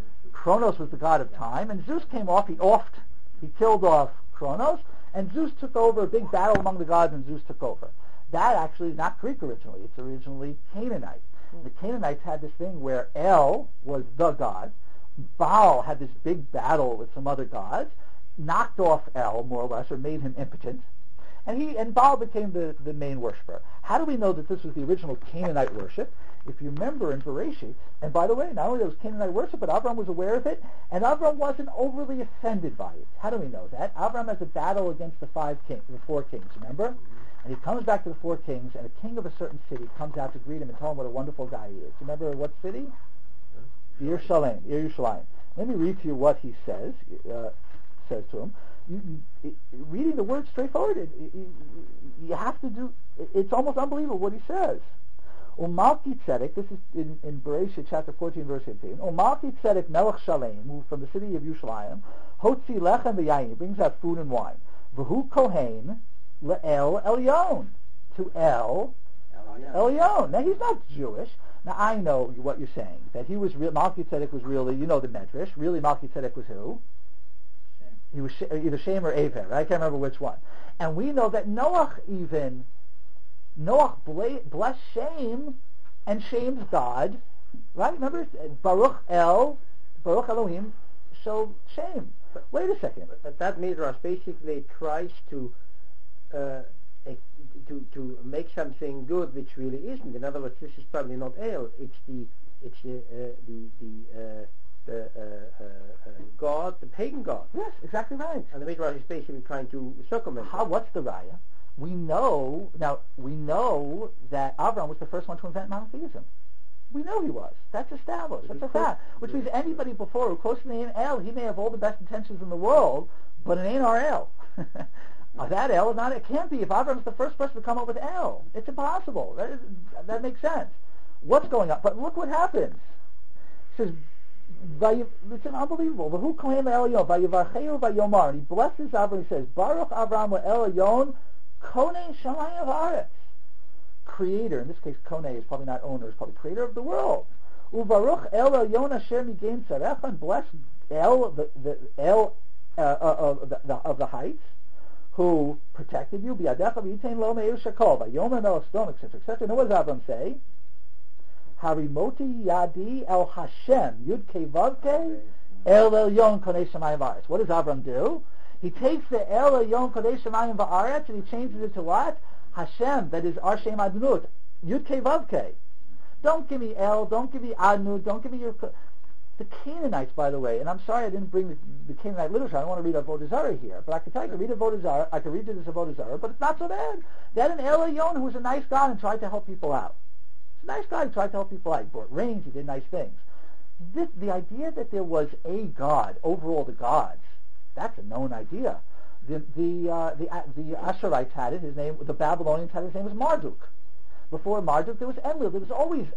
Kronos was the god of time, and Zeus came off. He offed. He killed off Kronos, and Zeus took over. A big battle among the gods, and Zeus took over. That actually is not Greek originally. It's originally Canaanite. The Canaanites had this thing where El was the god. Baal had this big battle with some other gods, knocked off El more or less, or made him impotent, and he and Baal became the, the main worshiper. How do we know that this was the original Canaanite worship? If you remember in Bereshit, and by the way, not only was Canaanite worship, but Avram was aware of it, and Avram wasn't overly offended by it. How do we know that? Avram has a battle against the five kings, the four kings, remember? And he comes back to the four kings, and a king of a certain city comes out to greet him and tell him what a wonderful guy he is. Remember what city? Yerushalayim. Yerushalayim. Let me read to you what he says. Uh, says to him. You, you, it, reading the words straightforward, it, it, it, you have to do. It, it's almost unbelievable what he says. Umalki Tzedek. This is in, in Bereshit chapter fourteen, verse fifteen. Umalki Tzedek Melech Shalem, who from the city of Yerushalayim, Hotzi Lechem v'Yayin. He brings out food and wine. V'hu Kohen le'el Elyon, to El Elyon. Now he's not Jewish. Now I know what you're saying, that he was real. Malki Tzedek was really, you know the Medrash. Really, Malki Tzedek was who? Shem. He was sh- either Shem or Aver. I can't remember which one. And we know that Noach even Noach bla- blessed Shem, and Shem's God, right? Remember Baruch El, Baruch Elohim, showed Shem. Wait a second. But that Midrash basically tries to uh, to to make something good which really isn't. In other words, this is probably not El. It's the it's the uh, the the, uh, the uh, uh, uh, God, the pagan God. Yes, exactly right. And the Midrash is basically trying to circumvent. How? that. What's the raya? We know now. We know that Avram was the first one to invent monotheism. We know he was. That's established. That's a fact. Which means anybody before who quotes the name El, he may have all the best intentions in the world, but it ain't our El. Uh, that El is not. It can't be. If Avram's the first person to come up with El, it's impossible. That, is, that makes sense. What's going on? But look what happens. It says, Vayi- it's unbelievable. V'hu kohen le'Elyon, vayivarcheu vayomar. And he blesses Avram. He says, Baruch Avram le'Elyon, konei shamayim v'aretz. Creator. In this case, konei is probably not owner. It's probably creator of the world. Uvaruch El Elyon asher migein tzarecha. And bless El, the, the El uh, uh, of, the, the, of the heights, who protected you, biadecha v'yitain lo me'ir shakol, vayomer el stom, et cetera, et cetera. And what does Avram say? Harimoti yadi el Hashem, yud kei vav kei, el elyon konei shamayim v'aretz. What does Avram do? He takes the el elyon konei shamayim v'aretz and he changes it to what? Hashem, that is our Shem Adnut, yud kei vav kei. Don't give me El, don't give me Adnut, don't give me your... The Canaanites, by the way, and I'm sorry I didn't bring the, the Canaanite literature. I don't want to read Avodah Zarah here, but I can tell you, I can read Avodah Zarah, I can read this Avodah Zarah, but it's not so bad. They had an El Elyon who was a nice God and tried to help people out. He's a nice guy, he tried to help people out. He brought rains, he did nice things. This, the idea that there was a God over all the gods, that's a known idea. The the uh, the, uh, the Asherites had it. His name, the Babylonians had it. His name was Marduk. Before Marduk, there was Enlil. There was always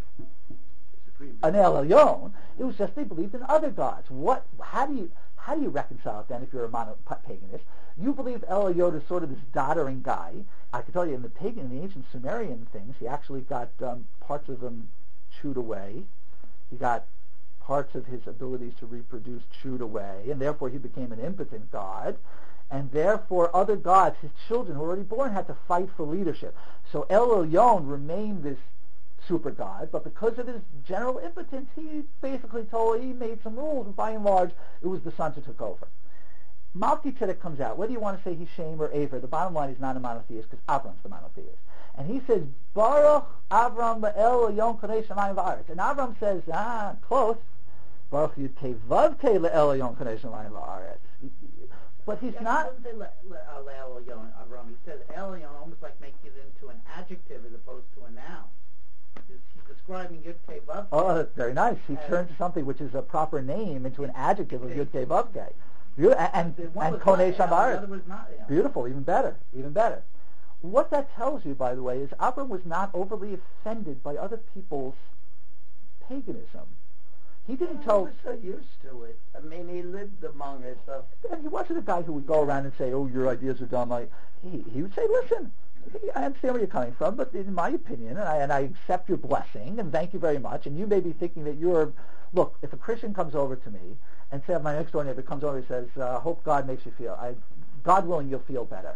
an El Elyon. It was just they believed in other gods. What? How do you how do you reconcile it then if you're a mono-paganist? You believe El Elyon is sort of this doddering guy. I can tell you in the pagan, in the ancient Sumerian things, he actually got um, parts of him chewed away. He got parts of his abilities to reproduce chewed away, and therefore he became an impotent god. And therefore other gods, his children who were already born, had to fight for leadership. So El Elyon remained this super god, but because of his general impotence, he basically told, he made some rules, and by and large, it was the sons who took over. Melchizedek comes out. Whether you want to say he's Shem or Aver, the bottom line is not a monotheist, because Avram's the monotheist. And he says, Baruch Avram Le'el Elyon Konei Shamayim Va'aretz. And Avram says, ah, close. Baruch Yud Vav Kei Le'el Elyon Konei Shamayim Va'aretz. But he's yeah, not... He doesn't say Le, Le, Le, Elyon, Avram. He says Elyon, almost like making it into an adjective as opposed to a noun. He's, he's describing Yud Kei Vav Kei. Oh, that's very nice. He uh, turns something which is a proper name into an adjective of Yud Kei Vav Kei. And, and, and Konei Sham Va'aretz. Beautiful, even better, even better. What that tells you, by the way, is Avram was not overly offended by other people's paganism. He didn't He tell... was so used to it. I mean, he lived among it. So. And he wasn't a guy who would go around and say, oh, your ideas are dumb. I, he, he would say, listen, I understand where you're coming from, but in my opinion, and I, and I accept your blessing, and thank you very much, and you may be thinking that you're... Look, if a Christian comes over to me, and say my next door neighbor comes over and says, uh, hope God makes you feel, I, God willing, you'll feel better.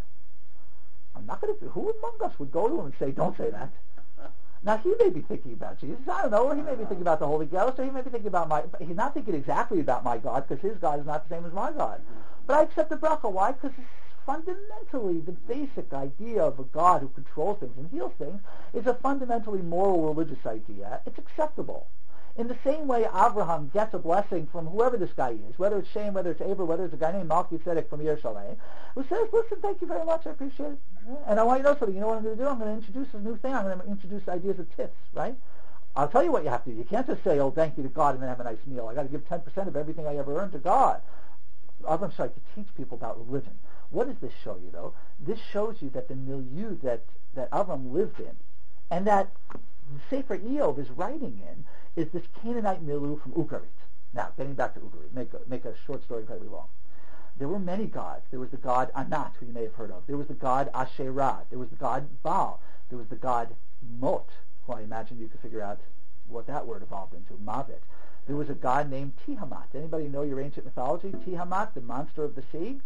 I'm not going to, who among us would go to him and say, don't say that? Now, he may be thinking about Jesus, I don't know, or he may be thinking about the Holy Ghost, or he may be thinking about my, he's not thinking exactly about my God, because his God is not the same as my God. But I accept the bracha. Why? Because fundamentally, the basic idea of a God who controls things and heals things is a fundamentally moral religious idea. It's acceptable. In the same way, Abraham gets a blessing from whoever this guy is, whether it's Shem, whether it's Abraham, whether it's a guy named Melchizedek from Yerushalayim, who says, listen, thank you very much, I appreciate it. And I want you to know something. You know what I'm going to do? I'm going to introduce a new thing. I'm going to introduce ideas of tips, right? I'll tell you what you have to do. You can't just say, oh, thank you to God and then have a nice meal. I got to give ten percent of everything I ever earned to God. Abraham's trying to teach people about religion. What does this show you, though? This shows you that the milieu that, that Avram lived in, and that Sefer Eov is writing in, is this Canaanite milieu from Ugarit. Now, getting back to Ugarit, make a, make a short story incredibly long. There were many gods. There was the god Anat, who you may have heard of. There was the god Asherah. There was the god Baal. There was the god Mot, who I imagine you could figure out what that word evolved into, Mavet. There was a god named Tiamat. Anybody know your ancient mythology? Tiamat, the monster of the sea?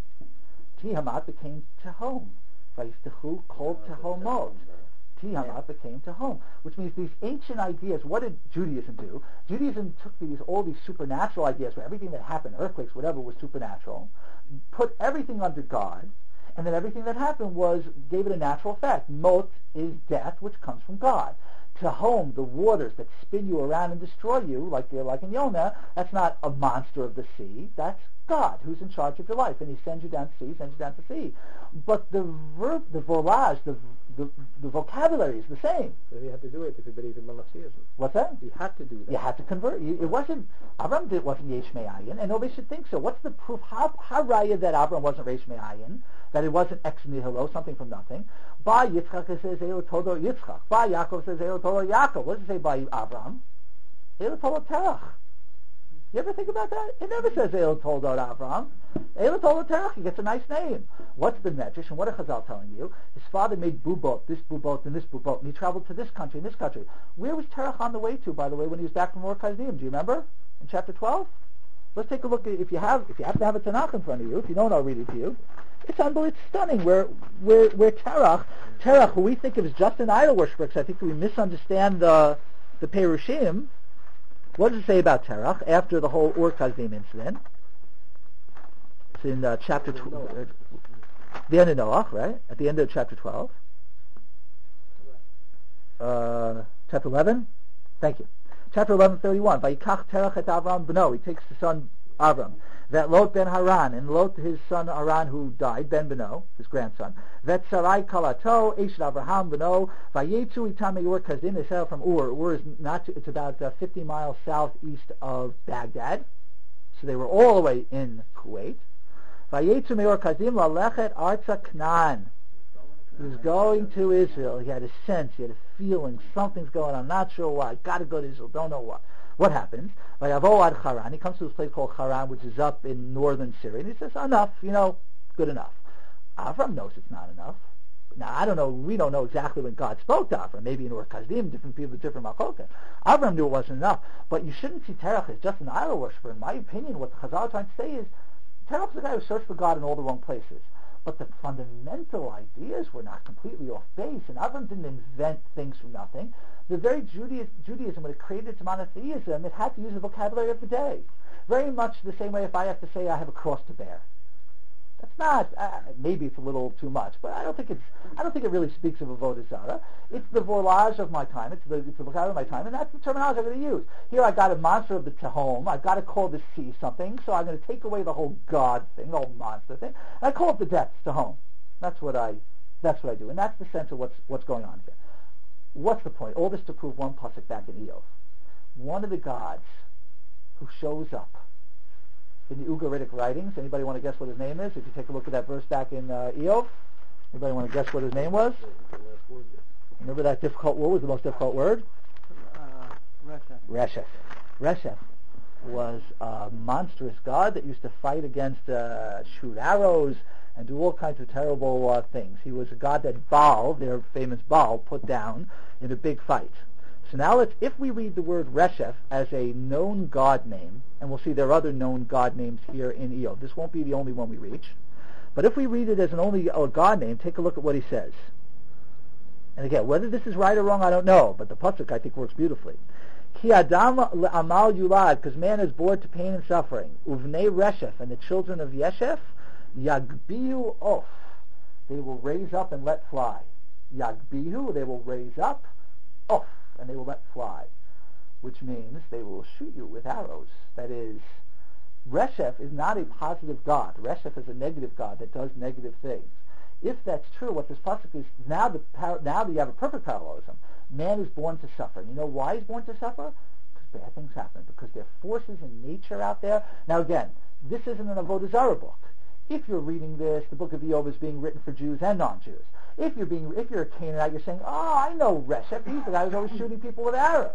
Tiamat became Tehom. Vayiftechu kol Tehomot. Tiamat became Tehom, which means these ancient ideas. What did Judaism do? Judaism took these all these supernatural ideas, where everything that happened, earthquakes, whatever, was supernatural, put everything under God, and then everything that happened was gave it a natural effect. Mot is death, which comes from God. Tehom, the waters that spin you around and destroy you, like like in Yonah, that's not a monster of the sea. That's God, who's in charge of your life, and he sends you down to sea, sends you down to sea. But the verb, the volage, the the, the vocabulary is the same. So you had to do it if you believe in monotheism. What's that? You had to do that. You had to convert. You, it wasn't Avram. It wasn't Yesh Me'ayin, and nobody should think so. What's the proof? How how raya that Avram wasn't Yesh Me'ayin? That it wasn't ex nihilo, something from nothing. By Yitzchak it says Elo Todo Yitzchak. By Yaakov it says Elo Todo Yaakov. What does it say by Avram? Elo Todo Terach. You ever think about that? It never says Elo Todo Avram. Elo Todo Terach. He gets a nice name. What's the medrash? And what are Chazal telling you? His father made bubot, this bubot, and this bubot, and he traveled to this country and this country. Where was Terach on the way to, by the way, when he was back from Ur Kasdim? Do you remember? In chapter twelve? Let's take a look. At, if you have, if you happen to have a Tanakh in front of you, if you don't, I'll read it to you. It's unbelievable. It's stunning. Where, where, where Terach, Terach, who we think of as just an idol worshiper, because I think we misunderstand the the Perushim. What does it say about Terach after the whole Ur Kasdim incident? It's in uh, chapter twelve, uh, the end of Noach, right? At the end of chapter twelve. Uh, chapter eleven. Thank you. Chapter eleven, thirty-one. Vayikach Terach et Avram b'no. He takes the son Avram. That Lot ben Haran, and Lot his son Haran who died, ben b'no, his grandson. That Sarai kalato, Eshet Avraham b'no. Vayetzu itam Ur Kasdim. They sailed from Ur. Ur is not. Too, it's about uh, fifty miles southeast of Baghdad. So they were all the way in Kuwait. Vayetzu me'Ur Kasdim lalechet arza Knan. He was going to Israel. He had a sense, he had a feeling, something's going on, not sure why. Got to go to Israel, don't know why. What happens? Vayavo ad Haran. He comes to this place called Haran, which is up in northern Syria, and he says, enough, you know, good enough. Avram knows it's not enough. Now, I don't know, we don't know exactly when God spoke to Avram. Maybe in Ur Kasdim, different people, different Malchokim. Avram knew it wasn't enough. But you shouldn't see Terach as just an idol worshiper. In my opinion, what the Chazal are trying to say is, Terach is a guy who searched for God in all the wrong places. But the fundamental ideas were not completely off base, and Avram didn't invent things from nothing. The very Judaism, Judaism, when it created its monotheism, it had to use the vocabulary of the day. Very much the same way if I have to say I have a cross to bear. That's not, uh, maybe it's a little too much, but I don't think it's, I don't think it really speaks of avodah zarah. It's the volage of my time, it's the, it's the vocabulary of my time, and that's the terminology I'm going to use. Here I got a monster of the Tehom, I've got to call the sea something, so I'm going to take away the whole God thing, the whole monster thing, and I call it the depths, Tehom. That's what I, that's what I do, and that's the sense of what's, what's going on here. What's the point? All this to prove one pasuk back in Eov. One of the gods who shows up in the Ugaritic writings. Anybody want to guess what his name is? If you take a look at that verse back in uh, Eov, anybody want to guess what his name was? Remember that difficult, what was the most difficult word? Uh, Reshef. Reshef. Reshef was a monstrous god that used to fight against, uh, shoot arrows and do all kinds of terrible uh, things. He was a god that Baal, their famous Baal, put down in a big fight. So now let's, if we read the word Reshef as a known God name, and we'll see there are other known God names here in Eov. This won't be the only one we reach. But if we read it as an only a God name, take a look at what he says. And again, whether this is right or wrong, I don't know, but the pasuk I think works beautifully. Ki adam amal yulad, because man is born to pain and suffering. Uvnei Reshef, and the children of Yeshef, yagbiu of, they will raise up and let fly. Yagbiu, they will raise up, of, and they will let fly, which means they will shoot you with arrows. That is, Reshef is not a positive god. Reshef is a negative god that does negative things. If that's true, what this pasuk is, now the now that you have a perfect parallelism, man is born to suffer. And you know why he's born to suffer? Because bad things happen, because there are forces in nature out there. Now again, this isn't an Avodah Zarah book. If you're reading this, the book of Eov is being written for Jews and non-Jews. If you're being, if you're a Canaanite, you're saying, oh, I know Reshef. He's the guy who's always shooting people with arrows.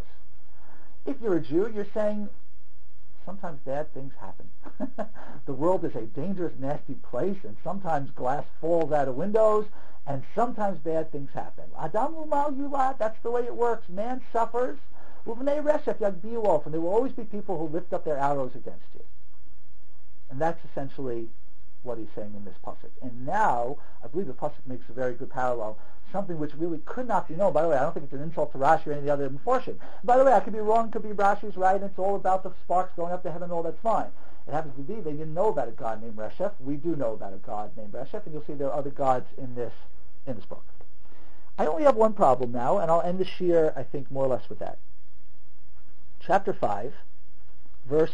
If you're a Jew, you're saying, sometimes bad things happen. The world is a dangerous, nasty place, and sometimes glass falls out of windows, and sometimes bad things happen. Adam u'mal yulad, that's the way it works. Man suffers. Uvnei Reshef yagbiu of, and there will always be people who lift up their arrows against you. And that's essentially what he's saying in this pasuk. And now, I believe the pasuk makes a very good parallel, something which really could not be known. By the way, I don't think it's an insult to Rashi or any of the other Meforshim. By the way, I could be wrong, could be Rashi's right, and it's all about the sparks going up to heaven, all that's fine. It happens to be they didn't know about a god named Reshef. We do know about a god named Reshef, and you'll see there are other gods in this in this book. I only have one problem now, and I'll end the shir, I think, more or less with that. Chapter five, verse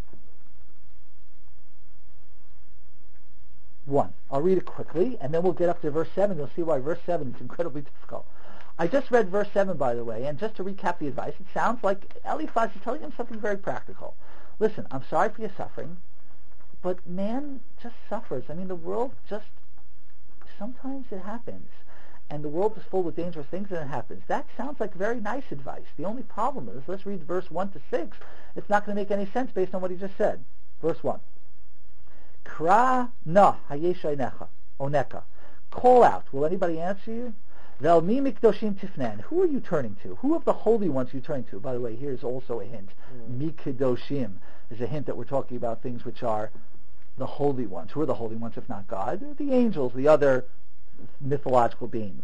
one. I'll read it quickly, and then we'll get up to verse seven. You'll see why verse seven is incredibly difficult. I just read verse seven, by the way, and just to recap the advice, it sounds like Eliphaz is telling him something very practical. Listen, I'm sorry for your suffering, but man just suffers. I mean, the world just, sometimes it happens, and the world is full with dangerous things, and it happens. That sounds like very nice advice. The only problem is, let's read verse one to six. It's not going to make any sense based on what he just said. Verse one. Kra na hayeshaynecha oneka. Call out. Will anybody answer you? Vel mi mikdoshim tifnan. Who are you turning to? Who of the holy ones are you turning to? By the way, here's also a hint. Mm. Mikdoshim is a hint that we're talking about things which are the holy ones. Who are the holy ones if not God? The angels, the other mythological beings.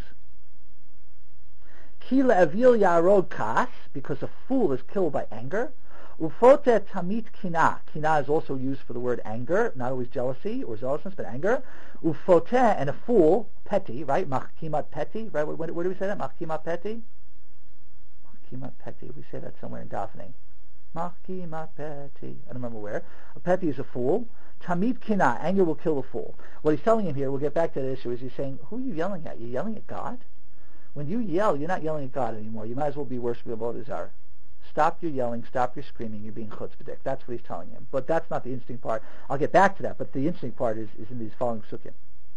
Ki le'avil yarod kas, because a fool is killed by anger. Ufote tamit kina. Kina is also used for the word anger, not always jealousy or zealousness, but anger. Ufote, and a fool, petty, right? Machkimat petty, right? Where, where do we say that? Machkimat petty? Machkimat petty. We say that somewhere in Daphne. Machkimat petty. I don't remember where. A petty is a fool. Tamit kina. Anger will kill a fool. What he's telling him here, we'll get back to the issue, is he's saying, who are you yelling at? You're yelling at God? When you yell, you're not yelling at God anymore. You might as well be worshiping Avodah Zarah. Stop your yelling, stop your screaming, you're being chutzpahdik. That's what he's telling him. But that's not the interesting part. I'll get back to that, but the interesting part is, is in these following psukim.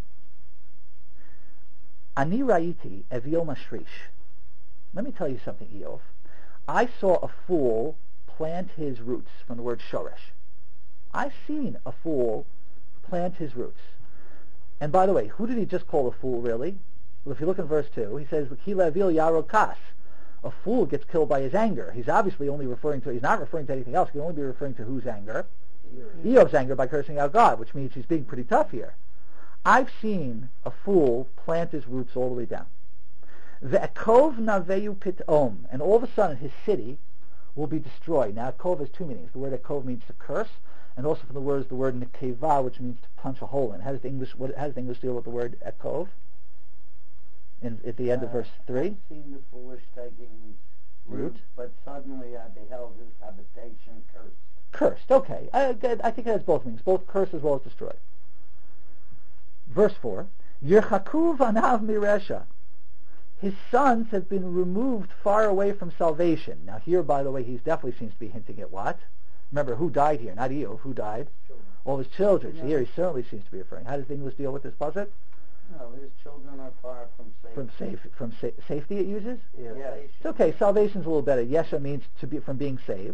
Ani ra'iti evil mashrish. Let me tell you something, Eov. I saw a fool plant his roots, from the word shoresh. I've seen a fool plant his roots. And by the way, who did he just call a fool, really? Well, if you look in verse two, he says, "V'kila avil yaro kas." A fool gets killed by his anger. He's obviously only referring to, he's not referring to anything else. He can only be referring to whose anger? Eov's anger by cursing out God, which means he's being pretty tough here. I've seen a fool plant his roots all the way down. Ve'akov naveyu pitom, and all of a sudden his city will be destroyed. Now, akov has two meanings. The word akov means to curse, and also from the word is the word nekeva, which means to punch a hole in. How does the English, what, how does the English deal with the word akov? In, at the end uh, of verse three? I've seen the foolish taking root, Root? but suddenly I beheld his habitation cursed. Cursed, okay. I, I think it has both meanings, both curse as well as destroy. Verse four, Yerchaku vanav miresha. His sons have been removed far away from salvation. Now here, by the way, he definitely seems to be hinting at what? Remember, who died here? Not Eov. Who died? Children. All his children. Yeah. So here he certainly seems to be referring. How does the English deal with this pasuk? No, his children are far from safety. From safe, from sa- safety it uses? Yeah. It's okay. Salvation's a little better. Yesha means to be from being saved.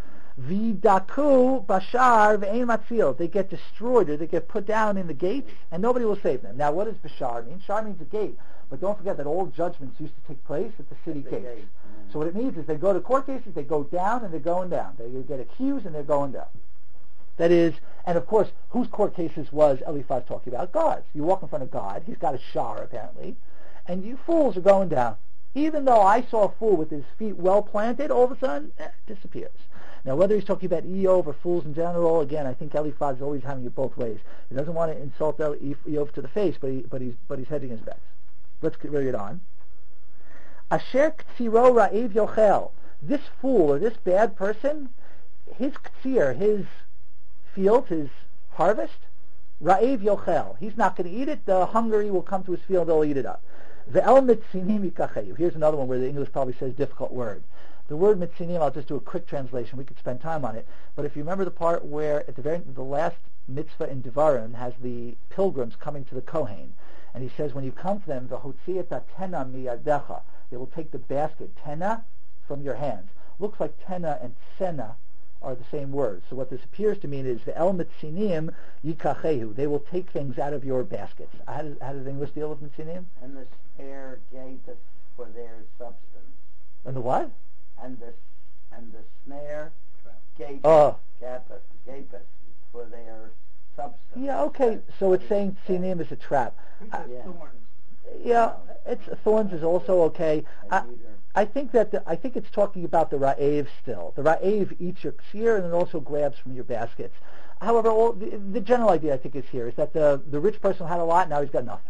Vidaku bashar ve'ein matzil. They get destroyed, or they get put down in the gates, and nobody will save them. Now, what does bashar mean? Shar means a gate, but don't forget that all judgments used to take place at the city At the gates. gate, mm-hmm. So what it means is they go to court cases, they go down, and they're going down. They get accused, and they're going down. That is, and of course, whose court cases was Eliphaz talking about? God's. You walk in front of God. He's got a shar apparently, and you fools are going down. Even though I saw a fool with his feet well planted, all of a sudden, eh, disappears. Now, whether he's talking about Eov or fools in general, again, I think Eliphaz is always having it both ways. He doesn't want to insult Eov to the face, but, he, but, he's, but he's hedging his bets. Let's carry it on. Asher ktsiro ra'ev yochel. This fool, or this bad person, his ktsir, his field, his harvest, ra'ev yochel. He's not going to eat it. The hungry will come to his field, they'll eat it up. Ve'el mitzinim yikacheyu. Here's another one where the English probably says difficult word. The word mitzinim, I'll just do a quick translation. We could spend time on it. But if you remember the part where at the very the last mitzvah in Devarim has the pilgrims coming to the Kohen, and he says, when you come to them, v'hotziyat tena miyadecha, they will take the basket, tena, from your hands. Looks like tena and tsena are the same words. So what this appears to mean is ve'el mitzinim yikachehu. They will take things out of your baskets. How does, how does English deal with mitzinim? And the snare gapeth for their substance. And the what? And the and the snare gapeth, Oh. gapeth, gapeth for their substance. Yeah, okay. So it's saying tsinim is a trap. I, Yeah. yeah, it's thorns is also okay. I, And either- I think that the, I think it's talking about the ra'ev still. The ra'ev eats your ksir and it also grabs from your baskets. However, all, the, the general idea I think is here is that the the rich person had a lot, now he's got nothing.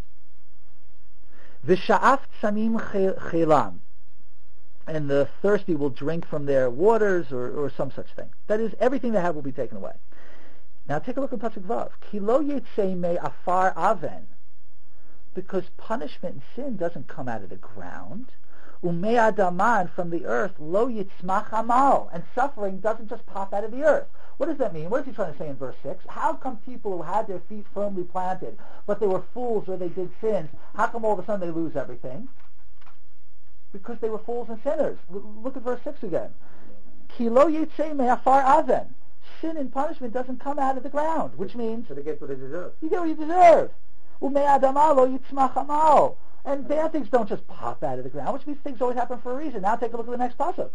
V'sha'af tsamim chelam, and the thirsty will drink from their waters, or, or some such thing. That is, everything they have will be taken away. Now take a look at Pasuk Vav. Ki lo yitzei me afar aven, because punishment and sin doesn't come out of the ground. Umei adaman, from the earth, lo yitzmach amal, and suffering doesn't just pop out of the earth. What does that mean? What is he trying to say in verse six? How come people who had their feet firmly planted, but they were fools or they did sins, how come all of a sudden they lose everything? Because they were fools and sinners. Look at verse six again. Ki lo yitzei me afar aven. Sin and punishment doesn't come out of the ground, which means So they get what they deserve. you get what you deserve. Umei adama lo yitzmach amal. And bad things don't just pop out of the ground, which means things always happen for a reason. Now take a look at the next pasuk.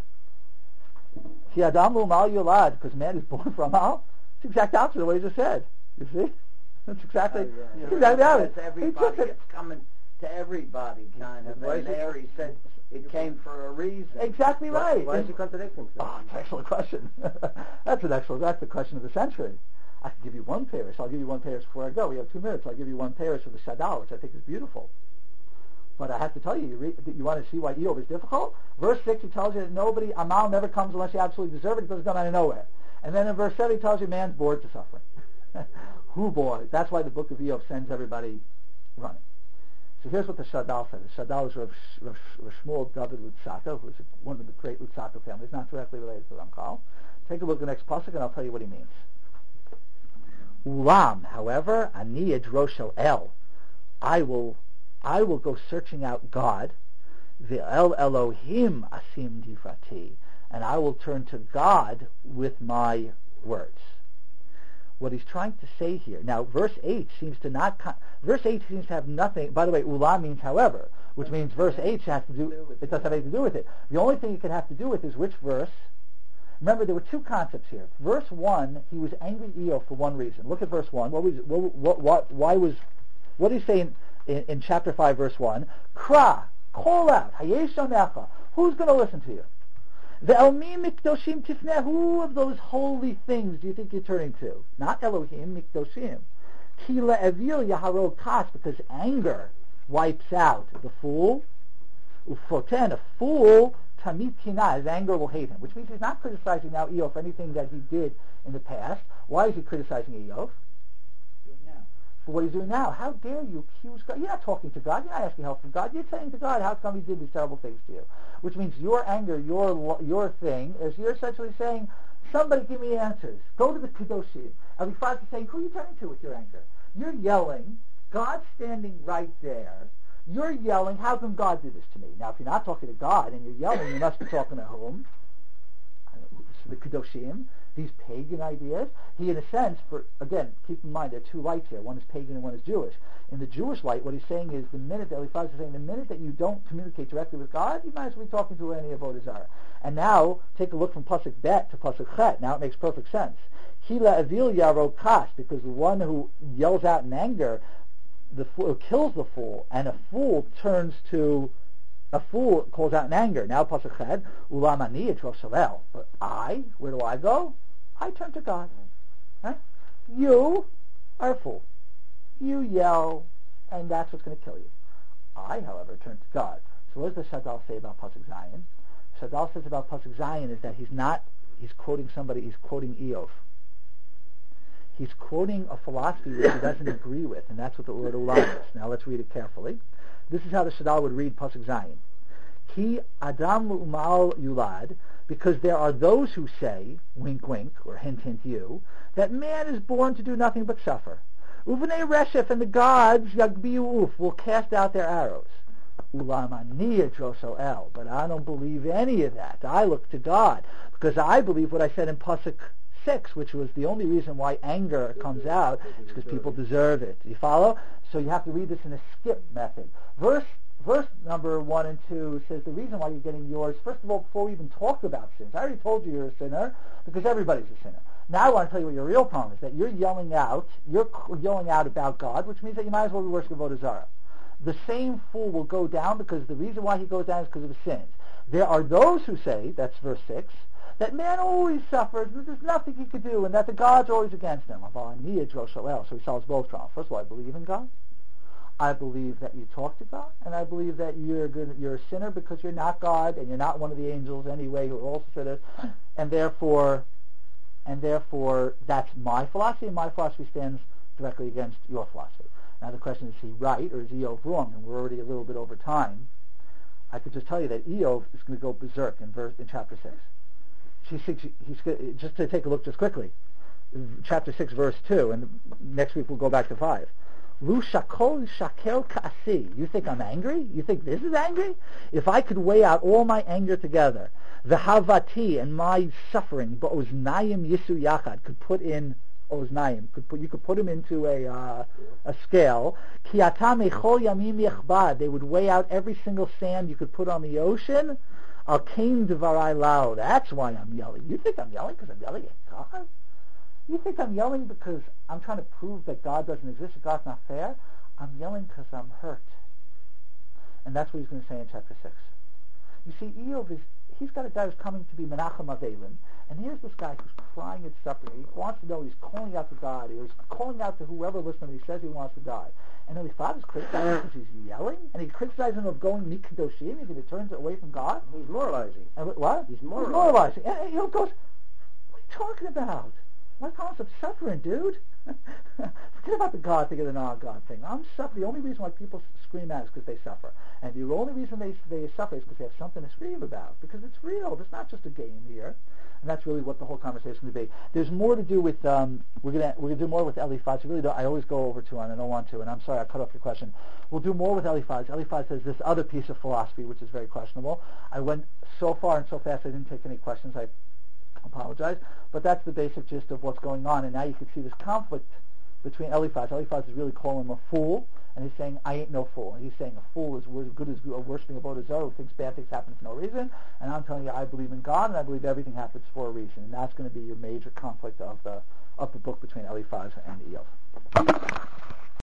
Ki adam lo mal yolad, because man is born from Amal. It's the exact opposite of what he just said. You see? That's exactly, Oh, yeah. that's exactly how it is. Because He everybody, took it. it's coming to everybody, kind of. Why is And it- there he said it came for a reason. Exactly Why, right. why is And- he contradicting himself? Oh, it's an excellent question. That's an excellent. That's the question of the century. I can give you one parish. I'll give you one parish before I go. We have two minutes. I'll give you one parish of the Shadal, which I think is beautiful. But I have to tell you, you, read, you want to see why Eov is difficult? Verse six, he tells you that nobody, Amal never comes unless you absolutely deserve it. It doesn't come out of nowhere. And then in verse seven, he tells you man's bored to suffering. Who bored? That's why the book of Eov sends everybody running. So here's what the Shadal says. The Shadal is Rav, Rav, Rav Shmuel David Lutzato, who is one of the great Lutzato families, not directly related to Ramchal. Take a look at the next pasuk, and I'll tell you what he means. Ulam, however, ani edroshel el, I will, I will go searching out God. Ve'el Elohim asim difrati, and I will turn to God with my words. what he's trying to say here. Now, verse eight seems to not. Con- verse eight seems to have nothing. By the way, ula means however, which means verse eight has to do. It doesn't have anything to do with it. The only thing it could have to do with is which verse. Remember, there were two concepts here. Verse one, he was angry at Eov for one reason. Look at verse one. What was? What? What? what why was? What did he say in, in, in chapter five, verse one? Kra, call out, Hayeshonecha. Who's going to listen to you? The Elmi Mikdoshim Tifneh, who of those holy things do you think you're turning to? Not Elohim, Mikdoshim. Kila Evil Yaharo Kas, because anger wipes out the fool. Ufoten, a fool, Tamit Kina, his anger will hate him. Which means he's not criticizing now Eov for anything that he did in the past. Why is he criticizing Eov? For what he's doing now. How dare you accuse God? You're not talking to God. You're not asking help from God. You're saying to God, how come he did these terrible things to you? Which means your anger, your your thing, is you're essentially saying, somebody give me answers. Go to the Kedoshim. Eliphaz is saying, who are you turning to with your anger? You're yelling. God's standing right there. You're yelling, how come God did this to me? Now, if you're not talking to God and you're yelling, you must be talking to whom? The Kedoshim. These pagan ideas. He, in a sense, for again, keep in mind there are two lights here. One is pagan and one is Jewish. In the Jewish light, what he's saying is the minute that Eliphaz is saying, the minute that you don't communicate directly with God, you might as well be talking to any Avodah Zarah. And now, take a look from Pasuk Bet to Pasuk Chet. Now it makes perfect sense. Kila Avil Yaro Kas, because the one who yells out in anger, the fool kills the fool, and a fool turns to a fool calls out in anger. Now Pasuk Chet, Ulam Ani Etrov Shalel. But I, where do I go? I turn to God. Huh? You are a fool. You yell, and that's what's going to kill you. I, however, turn to God. So what does the Shadal say about Pasuk Zion? Shadal says about Pasuk Zion is that he's not, he's quoting somebody, he's quoting Eov. He's quoting a philosophy which he doesn't agree with, and that's what the word Ulam is. Now let's read it carefully. This is how the Shadal would read Pasuk Zion. Ki Adam Umal Yulad, because there are those who say, wink wink, or hint hint you, that man is born to do nothing but suffer. Uvnei Reshef, and the gods, Yagbiu Uf, will cast out their arrows. Ulam Ani Edroso El, but I don't believe any of that. I look to God, because I believe what I said in Pasuk six, which was the only reason why anger comes out, is because people deserve it. You follow? So you have to read this in a skip method. Verse Verse number one and two says the reason why you're getting yours, first of all, before we even talk about sins, I already told you you're a sinner, because everybody's a sinner. Now I want to tell you what your real problem is, that you're yelling out, you're yelling out about God, which means that you might as well be worshiping Avodah Zarah. The same fool will go down, because the reason why he goes down is because of his sins. There are those who say, that's verse six, that man always suffers, and there's nothing he could do, and that the gods are always against him. So he solves both problems. First of all, I believe in God. I believe that you talk to God, and I believe that you're good, you're a sinner because you're not God, and you're not one of the angels anyway who are also sinners, and therefore, and therefore, that's my philosophy, and my philosophy stands directly against your philosophy. Now the question is, is he right, or is Eov wrong? And we're already a little bit over time. I could just tell you that Eov is going to go berserk in verse in chapter six. She, she, he's just to take a look just quickly, chapter six, verse two, and next week we'll go back to five. Lu shakol shakel ka'asi. You think I'm angry? You think this is angry? If I could weigh out all my anger together, the havati and my suffering, but oznayim yisu yachad, could put in oznayim, could put you could put them into a uh, a scale. Ki atam echol yamim yechbad. They would weigh out every single sand you could put on the ocean. Al kain devarai lao. That's why I'm yelling. You think I'm yelling because I'm yelling at God? You think I'm yelling because I'm trying to prove that God doesn't exist, that God's not fair? I'm yelling because I'm hurt. And that's what he's going to say in chapter six. You see, Eov is, he's got a guy who's coming to be Menachem Avelim, and here's this guy who's crying and suffering. He wants to know, he's calling out to God, he's calling out to whoever listening, he says he wants to die. And then his father's criticizing him because he's yelling, and he's criticizing him of going Mikadoshim, he's going to turn away from God. He's moralizing. And what? He's moralizing. He's moralizing. And Eov goes, what are you talking about? My problems of suffering, dude. Forget about the God thing or the non-God thing. I'm suffering. The only reason why people scream out is because they suffer. And the only reason they they suffer is because they have something to scream about. Because it's real. It's not just a game here. And that's really what the whole conversation is going to be. There's more to do with, um, we're going to we're gonna do more with Eliphaz. I really don't, I always go over to and I don't want to, and I'm sorry I cut off your question. We'll do more with Eliphaz. Eliphaz says this other piece of philosophy, which is very questionable. I went so far and so fast I didn't take any questions. I apologize. But that's the basic gist of what's going on. And now you can see this conflict between Eliphaz. Eliphaz is really calling him a fool, and he's saying, I ain't no fool. And he's saying a fool is as good as worshipping a Avodah who thinks bad things happen for no reason. And I'm telling you, I believe in God, and I believe everything happens for a reason. And that's going to be your major conflict of the of the book between Eliphaz and Eov.